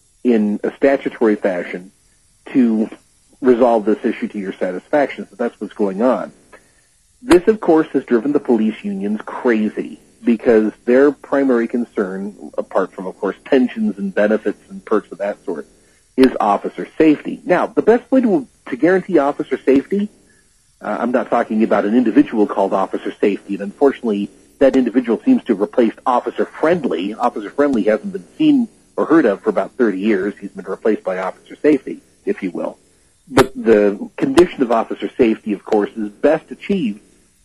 in a statutory fashion to resolve this issue to your satisfaction. So that's what's going on. This, of course, has driven the police unions crazy because their primary concern, apart from, of course, pensions and benefits and perks of that sort, is officer safety. Now, the best way to, to guarantee officer safety, uh, I'm not talking about an individual called officer safety, and unfortunately, that individual seems to have replaced officer friendly. Officer friendly hasn't been seen or heard of for about thirty years. He's been replaced by officer safety, if you will. But the condition of officer safety, of course, is best achieved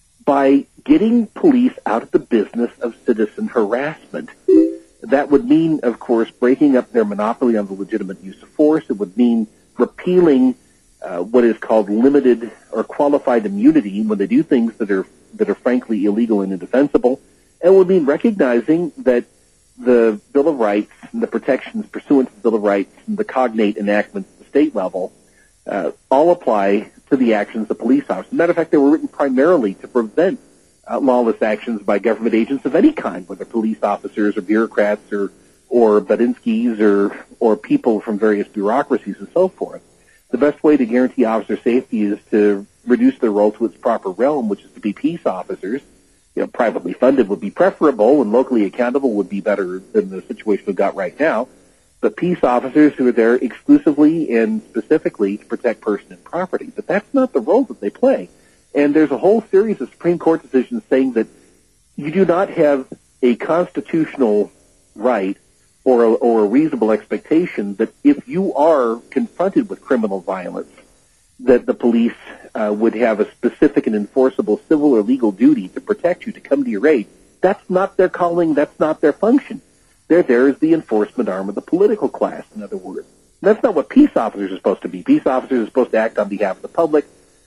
by getting police out of the business of citizen harassment. That would mean, of course, breaking up their monopoly on the legitimate use of force. It would mean repealing uh, what is called limited or qualified immunity when they do things that are that are frankly illegal and indefensible. And it would mean recognizing that the Bill of Rights and the protections pursuant to the Bill of Rights and the cognate enactments at the state level uh, all apply to the actions of police officers. As a matter of fact, they were written primarily to prevent uh, lawless actions by government agents of any kind, whether police officers or bureaucrats or or Badinskis or or people from various bureaucracies and so forth. The best way to guarantee officer safety is to reduce their role to its proper realm, which is to be peace officers. You know, privately funded would be preferable, and locally accountable would be better than the situation we've got right now. But peace officers who are there exclusively and specifically to protect person and property. But that's not the role that they play. And there's a whole series of Supreme Court decisions saying that you do not have a constitutional right or a, or a reasonable expectation that if you are confronted with criminal violence, that the police uh, would have a specific and enforceable civil or legal duty to protect you, to come to your aid. That's not their calling. That's not their function. They're there as the enforcement arm of the political class, in other words. And that's not what peace officers are supposed to be. Peace officers are supposed to act on behalf of the public,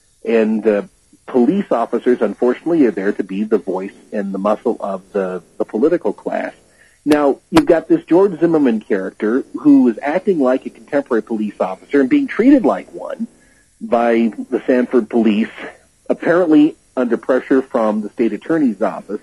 and uh, police officers, unfortunately, are there to be the voice and the muscle of the, the political class. Now, you've got this George Zimmerman character who is acting like a contemporary police officer and being treated like one by the Sanford police, apparently under pressure from the state attorney's office.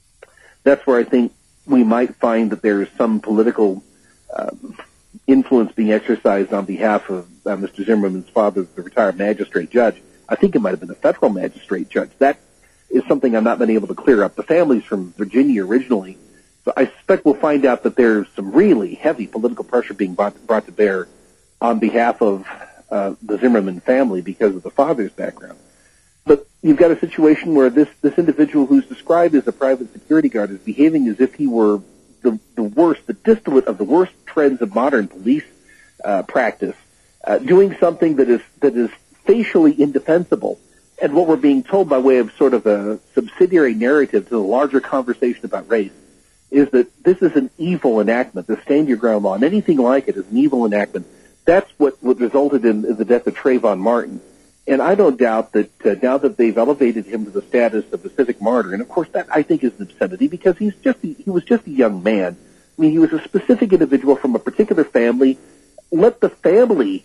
That's where I think we might find that there is some political uh, influence being exercised on behalf of uh, Mister Zimmerman's father, the retired magistrate judge. I think it might have been a federal magistrate judge. That is something I've not been able to clear up. The family's from Virginia originally, so I suspect we'll find out that there's some really heavy political pressure being brought, brought to bear on behalf of uh, the Zimmerman family because of the father's background. But you've got a situation where this, this individual who's described as a private security guard is behaving as if he were the, the worst, the distillate of the worst trends of modern police uh, practice, uh, doing something that is that is facially indefensible. And what we're being told by way of sort of a subsidiary narrative to the larger conversation about race is that this is an evil enactment. The Stand Your Ground law and anything like it is an evil enactment. That's what, what resulted in, in the death of Trayvon Martin. And I don't doubt that uh, now that they've elevated him to the status of a civic martyr, and of course that I think is an obscenity because he's just a, he was just a young man. I mean, he was a specific individual from a particular family. Let the family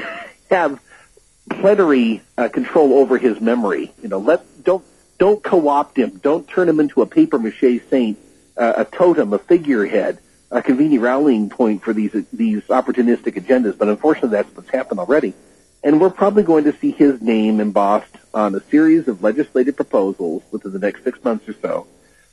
have plenary uh, control over his memory. You know, let don't don't co-opt him. Don't turn him into a paper mache saint, uh, a totem, a figurehead, a convenient rallying point for these these opportunistic agendas. But unfortunately, that's what's happened already. And we're probably going to see his name embossed on a series of legislative proposals within the next six months or so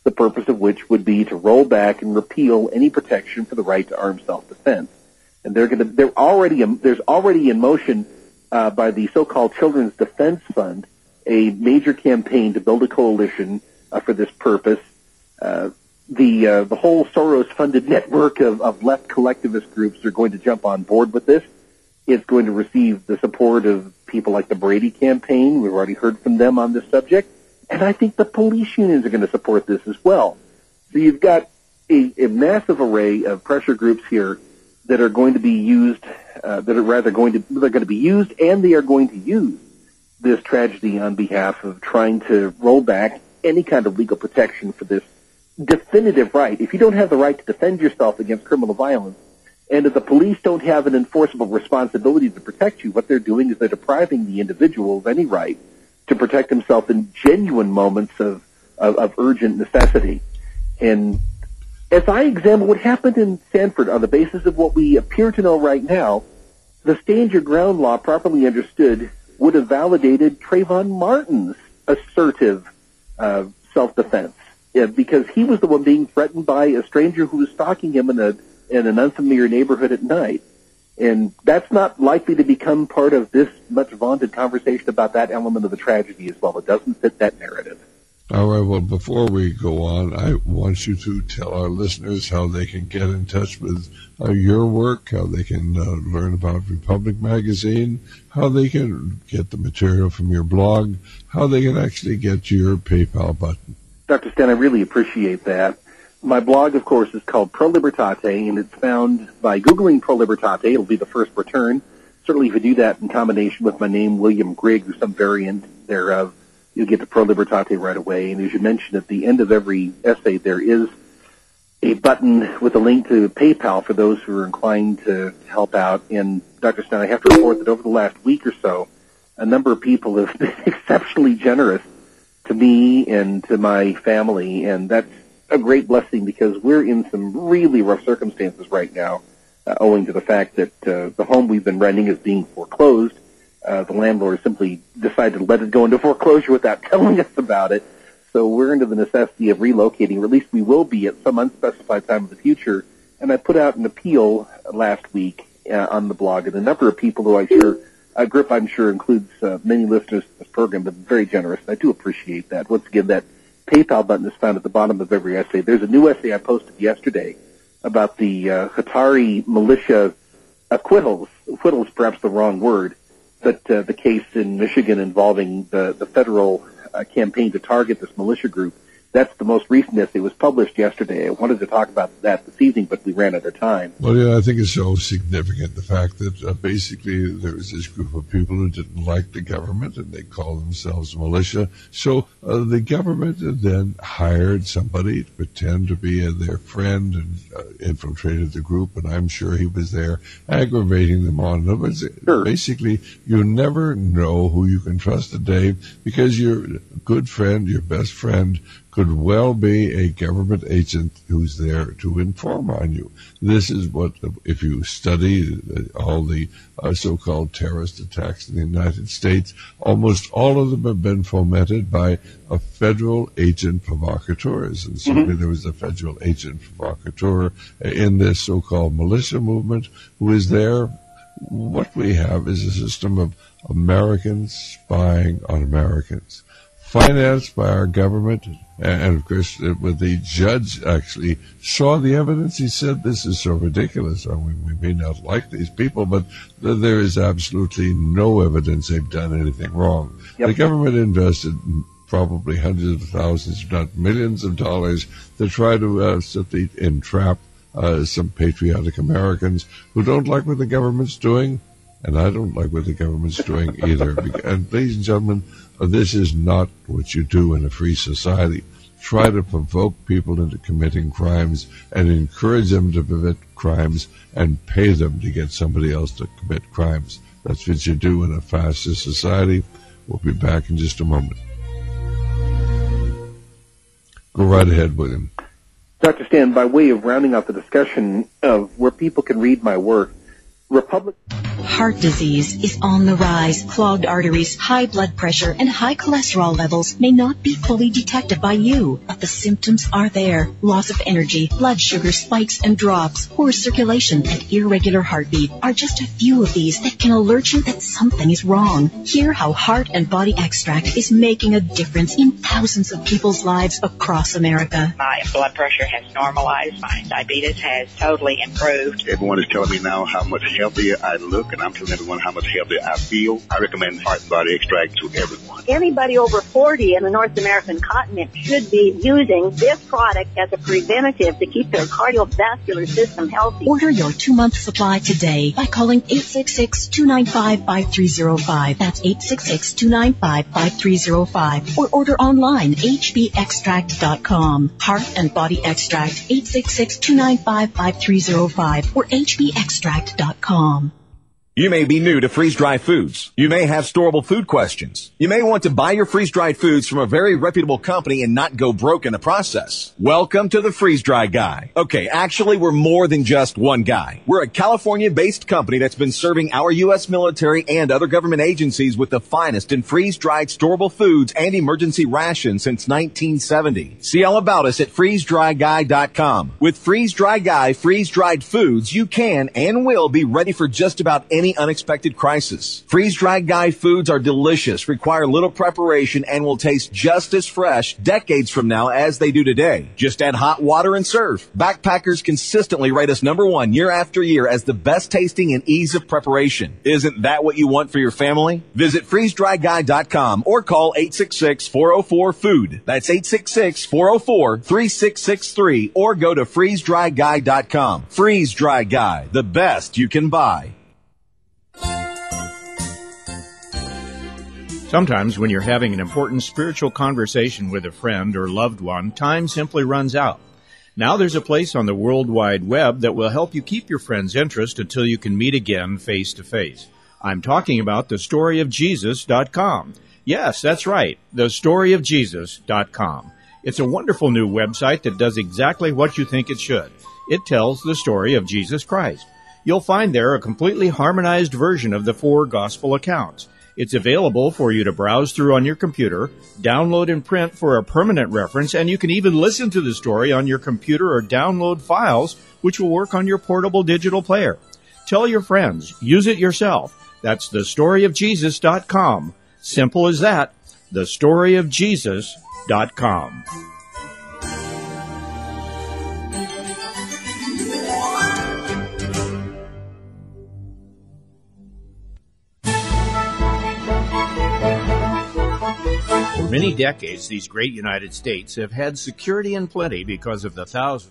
the purpose of which would be to roll back and repeal any protection for the right to armed self-defense. And they're going to, they're already, there's already in motion uh, by the so-called Children's Defense Fund a major campaign to build a coalition uh, for this purpose. Uh, the uh, the whole Soros-funded network of, of left collectivist groups are going to jump on board with this. It's going to receive the support of people like the Brady campaign. We've already heard from them on this subject. And I think the police unions are going to support this as well. So you've got a, a massive array of pressure groups here that are going to be used, uh, that are rather going to, they're going to be used, and they are going to use this tragedy on behalf of trying to roll back any kind of legal protection for this definitive right. If you don't have the right to defend yourself against criminal violence, and if the police don't have an enforceable responsibility to protect you, what they're doing is they're depriving the individual of any right to protect himself in genuine moments of, of, of urgent necessity. And as I examine what happened in Sanford on the basis of what we appear to know right now, the stand your ground law, properly understood, would have validated Trayvon Martin's assertive uh, self-defense, yeah, because he was the one being threatened by a stranger who was stalking him in a in an unfamiliar neighborhood at night. And that's not likely to become part of this much vaunted conversation about that element of the tragedy as well. It doesn't fit that narrative. All right, well, before we go on, I want you to tell our listeners how they can get in touch with uh, your work, how they can uh, learn about Republic Magazine, how they can get the material from your blog, how they can actually get to your PayPal button. Doctor Stan, I really appreciate that. My blog, of course, is called Pro Libertate, and it's found by Googling Pro Libertate. It'll be the first return. Certainly, if you do that in combination with my name, William Grigg, or some variant thereof, you'll get to Pro Libertate right away. And as you mentioned, at the end of every essay, there is a button with a link to PayPal for those who are inclined to help out. And Doctor Stan, I have to report that over the last week or so, a number of people have been exceptionally generous to me and to my family, and that's a great blessing because we're in some really rough circumstances right now, uh, owing to the fact that uh, the home we've been renting is being foreclosed. Uh, the landlord simply decided to let it go into foreclosure without telling us about it. So we're into the necessity of relocating, or at least we will be at some unspecified time in the future. And I put out an appeal last week uh, on the blog, and a number of people who I sure, a group I'm sure includes uh, many listeners to this program, but very generous. I do appreciate that. Once again, that PayPal button is found at the bottom of every essay. There's a new essay I posted yesterday about the uh, Qatari militia acquittals. Acquittals, perhaps the wrong word, but uh, the case in Michigan involving the, the federal uh, campaign to target this militia group. That's the most recent essay. It was published yesterday. I wanted to talk about that this evening, but we ran out of time. Well, yeah, I think it's so significant, the fact that uh, basically there was this group of people who didn't like the government, and they called themselves militia. So uh, the government then hired somebody to pretend to be uh, their friend and uh, infiltrated the group, and I'm sure he was there aggravating them on. In other words, sure. Basically, you never know who you can trust today because your good friend, your best friend, could well be a government agent who's there to inform on you. This is what, if you study all the uh, so-called terrorist attacks in the United States, almost all of them have been fomented by a federal agent provocateurs. And certainly mm-hmm. there was a federal agent provocateur in this so-called militia movement who is there. What we have is a system of Americans spying on Americans, financed by our government. And, of course, when the judge actually saw the evidence, he said, this is so ridiculous. I mean, we may not like these people, but th- there is absolutely no evidence they've done anything wrong. Yep. The government invested probably hundreds of thousands, if not millions of dollars to try to uh, simply entrap uh, some patriotic Americans who don't like what the government's doing. And I don't like what the government's doing either. And ladies and gentlemen, this is not what you do in a free society. Try to provoke people into committing crimes and encourage them to commit crimes and pay them to get somebody else to commit crimes. That's what you do in a fascist society. We'll be back in just a moment. Go right ahead, William. Doctor Stan, by way of rounding out the discussion of where people can read my work, Republic... Heart disease is on the rise. Clogged arteries, high blood pressure, and high cholesterol levels may not be fully detected by you, but the symptoms are there. Loss of energy, blood sugar spikes and drops, poor circulation, and irregular heartbeat are just a few of these that can alert you that something is wrong. Hear how Heart and Body Extract is making a difference in thousands of people's lives across America. My blood pressure has normalized. My diabetes has totally improved. Everyone is telling me now how much healthier I look, and I'm telling everyone how much healthier I feel. I recommend Heart and Body Extract to everyone. Anybody over forty in the North American continent should be using this product as a preventative to keep their cardiovascular system healthy. Order your two-month supply today by calling eight six six, two nine five, five three zero five. That's eight six six, two nine five, five three zero five. Or order online, h b extract dot com. Heart and Body Extract, eight six six, two nine five, five three zero five or h b extract dot com. You may be new to freeze-dried foods. You may have storable food questions. You may want to buy your freeze-dried foods from a very reputable company and not go broke in the process. Welcome to the Freeze-Dry Guy. Okay, actually, we're more than just one guy. We're a California-based company that's been serving our U S military and other government agencies with the finest in freeze-dried storable foods and emergency rations since nineteen seventy. See all about us at freeze dry guy dot com. With Freeze-Dry Guy freeze-dried foods, you can and will be ready for just about any unexpected crisis. Freeze-Dried Guy foods are delicious, require little preparation, and will taste just as fresh decades from now as they do today. Just add hot water and serve. Backpackers consistently rate us number one year after year as the best tasting and ease of preparation. Isn't that what you want for your family? Visit freeze dry guy dot com or call eight six six, four oh four, food. That's eight six six, four oh four, three six six three or go to freeze dry guy dot com. Freeze-Dry Guy, the best you can buy. Sometimes when you're having an important spiritual conversation with a friend or loved one, time simply runs out. Now there's a place on the World Wide Web that will help you keep your friend's interest until you can meet again face to face. I'm talking about the story of jesus dot com. Yes, that's right, the story of jesus dot com. It's a wonderful new website that does exactly what you think it should. It tells the story of Jesus Christ. You'll find there a completely harmonized version of the four gospel accounts. It's available for you to browse through on your computer, download and print for a permanent reference, and you can even listen to the story on your computer or download files, which will work on your portable digital player. Tell your friends. Use it yourself. That's the story of jesus dot com. Simple as that. the story of jesus dot com. For many decades, these great United States have had security in plenty because of the thousands.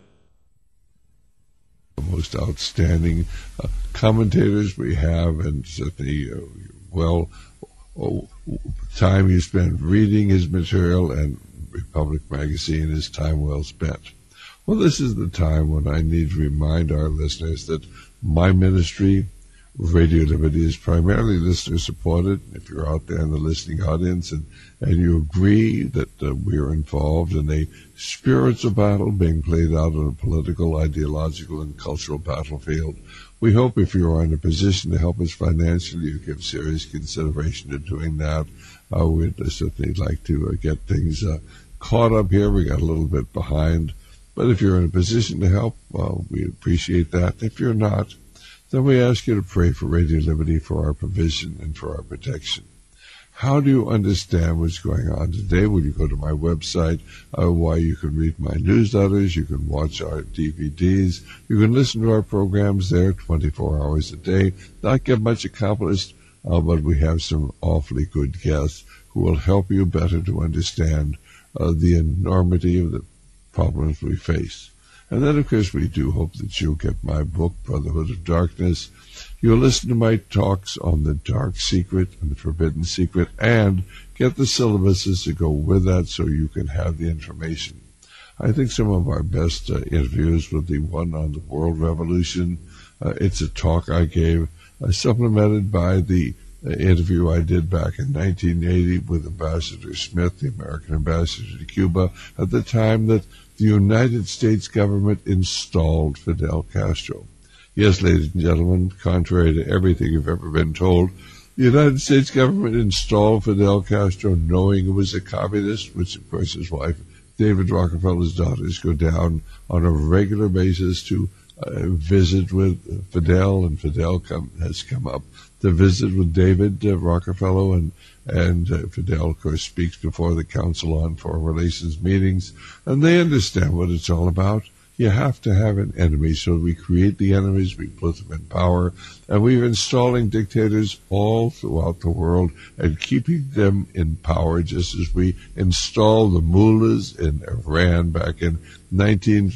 The most outstanding uh, commentators we have, and certainly, uh, well, oh, time you spent reading his material, and Republic Magazine is time well spent. Well, this is the time when I need to remind our listeners that my ministry, Radio Liberty, is primarily listener-supported. If you're out there in the listening audience and, and you agree that uh, we're involved in a spiritual battle being played out on a political, ideological, and cultural battlefield, we hope if you're in a position to help us financially, you give serious consideration to doing that. Uh, we'd uh, certainly like to uh, get things uh, caught up here. We got a little bit behind. But if you're in a position to help, well, we appreciate that. If you're not, then we ask you to pray for Radio Liberty, for our provision and for our protection. How do you understand what's going on today? Well, you go to my website, uh, where you can read my newsletters, you can watch our D V Ds, you can listen to our programs there twenty-four hours a day. Not get much accomplished, uh, but we have some awfully good guests who will help you better to understand uh, the enormity of the problems we face. And then, of course, we do hope that you'll get my book, Brotherhood of Darkness. You'll listen to my talks on the dark secret and the forbidden secret, and get the syllabuses to go with that so you can have the information. I think some of our best uh, interviews were the one on the World Revolution. Uh, it's a talk I gave, uh, supplemented by the uh, interview I did back in nineteen eighty with Ambassador Smith, the American ambassador to Cuba, at the time that the United States government installed Fidel Castro. Yes, ladies and gentlemen, contrary to everything you've ever been told, the United States government installed Fidel Castro knowing he was a communist, which, of course, his wife, David Rockefeller's daughters, go down on a regular basis to uh, visit with Fidel, and Fidel come, has come up to visit with David uh, Rockefeller, and, and uh, Fidel, of course, speaks before the Council on Foreign Relations meetings, and they understand what it's all about. You have to have an enemy, so we create the enemies, we put them in power, and we're installing dictators all throughout the world and keeping them in power, just as we installed the mullahs in Iran back in nineteen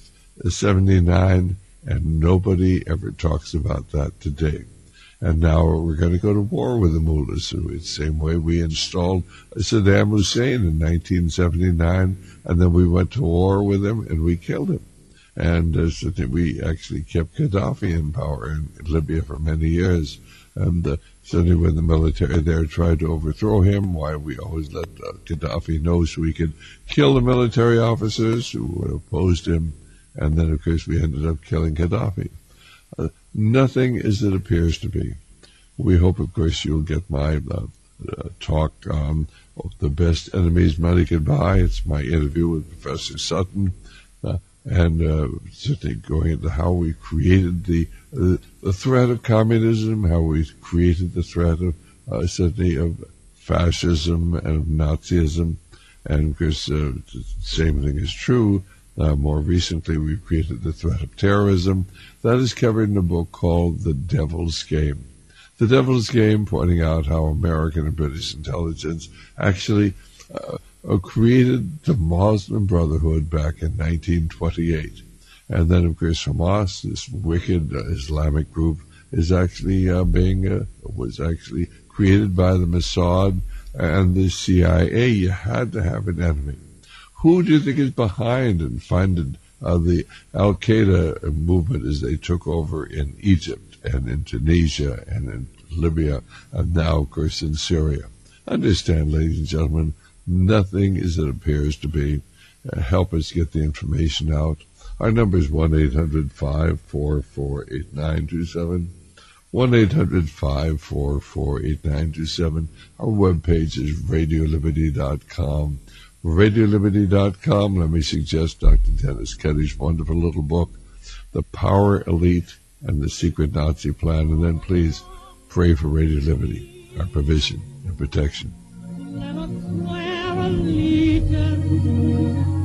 seventy-nine, and nobody ever talks about that today. And now we're going to go to war with the mullahs. So it's the same way we installed Saddam Hussein in nineteen seventy-nine, and then we went to war with him and we killed him. And uh, so we actually kept Gaddafi in power in Libya for many years. And uh, certainly when the military there tried to overthrow him, why we always let uh, Gaddafi know so we could kill the military officers who opposed him. And then, of course, we ended up killing Gaddafi. Uh, nothing as it appears to be. We hope, of course, you'll get my uh, uh, talk on the best enemies money can buy. It's my interview with Professor Sutton. Uh, and uh, certainly going into how we created the uh, the threat of communism, how we created the threat of uh, certainly of fascism and of Nazism, and of course uh, the same thing is true. Uh, more recently, we've created the threat of terrorism. That is covered in a book called The Devil's Game. The Devil's Game, pointing out how American and British intelligence actually uh, Uh, created the Muslim Brotherhood back in nineteen twenty-eight. And then, of course, Hamas, this wicked uh, Islamic group, is actually uh, being, uh, was actually created by the Mossad and the C I A. You had to have an enemy. Who do you think is behind and funded uh, the Al-Qaeda movement as they took over in Egypt and in Tunisia and in Libya and now, of course, in Syria? Understand, ladies and gentlemen, nothing as it appears to be. Uh, help us get the information out. Our number is one eight hundred five four four eight nine two seven. one eight hundred five four four eight nine two seven. Our webpage is radio liberty dot com. radio liberty dot com. Let me suggest Doctor Dennis Cuddy's wonderful little book, The Power Elite and the Secret Nazi Plan. And then please pray for Radio Liberty, our provision and protection. Let us swear allegiance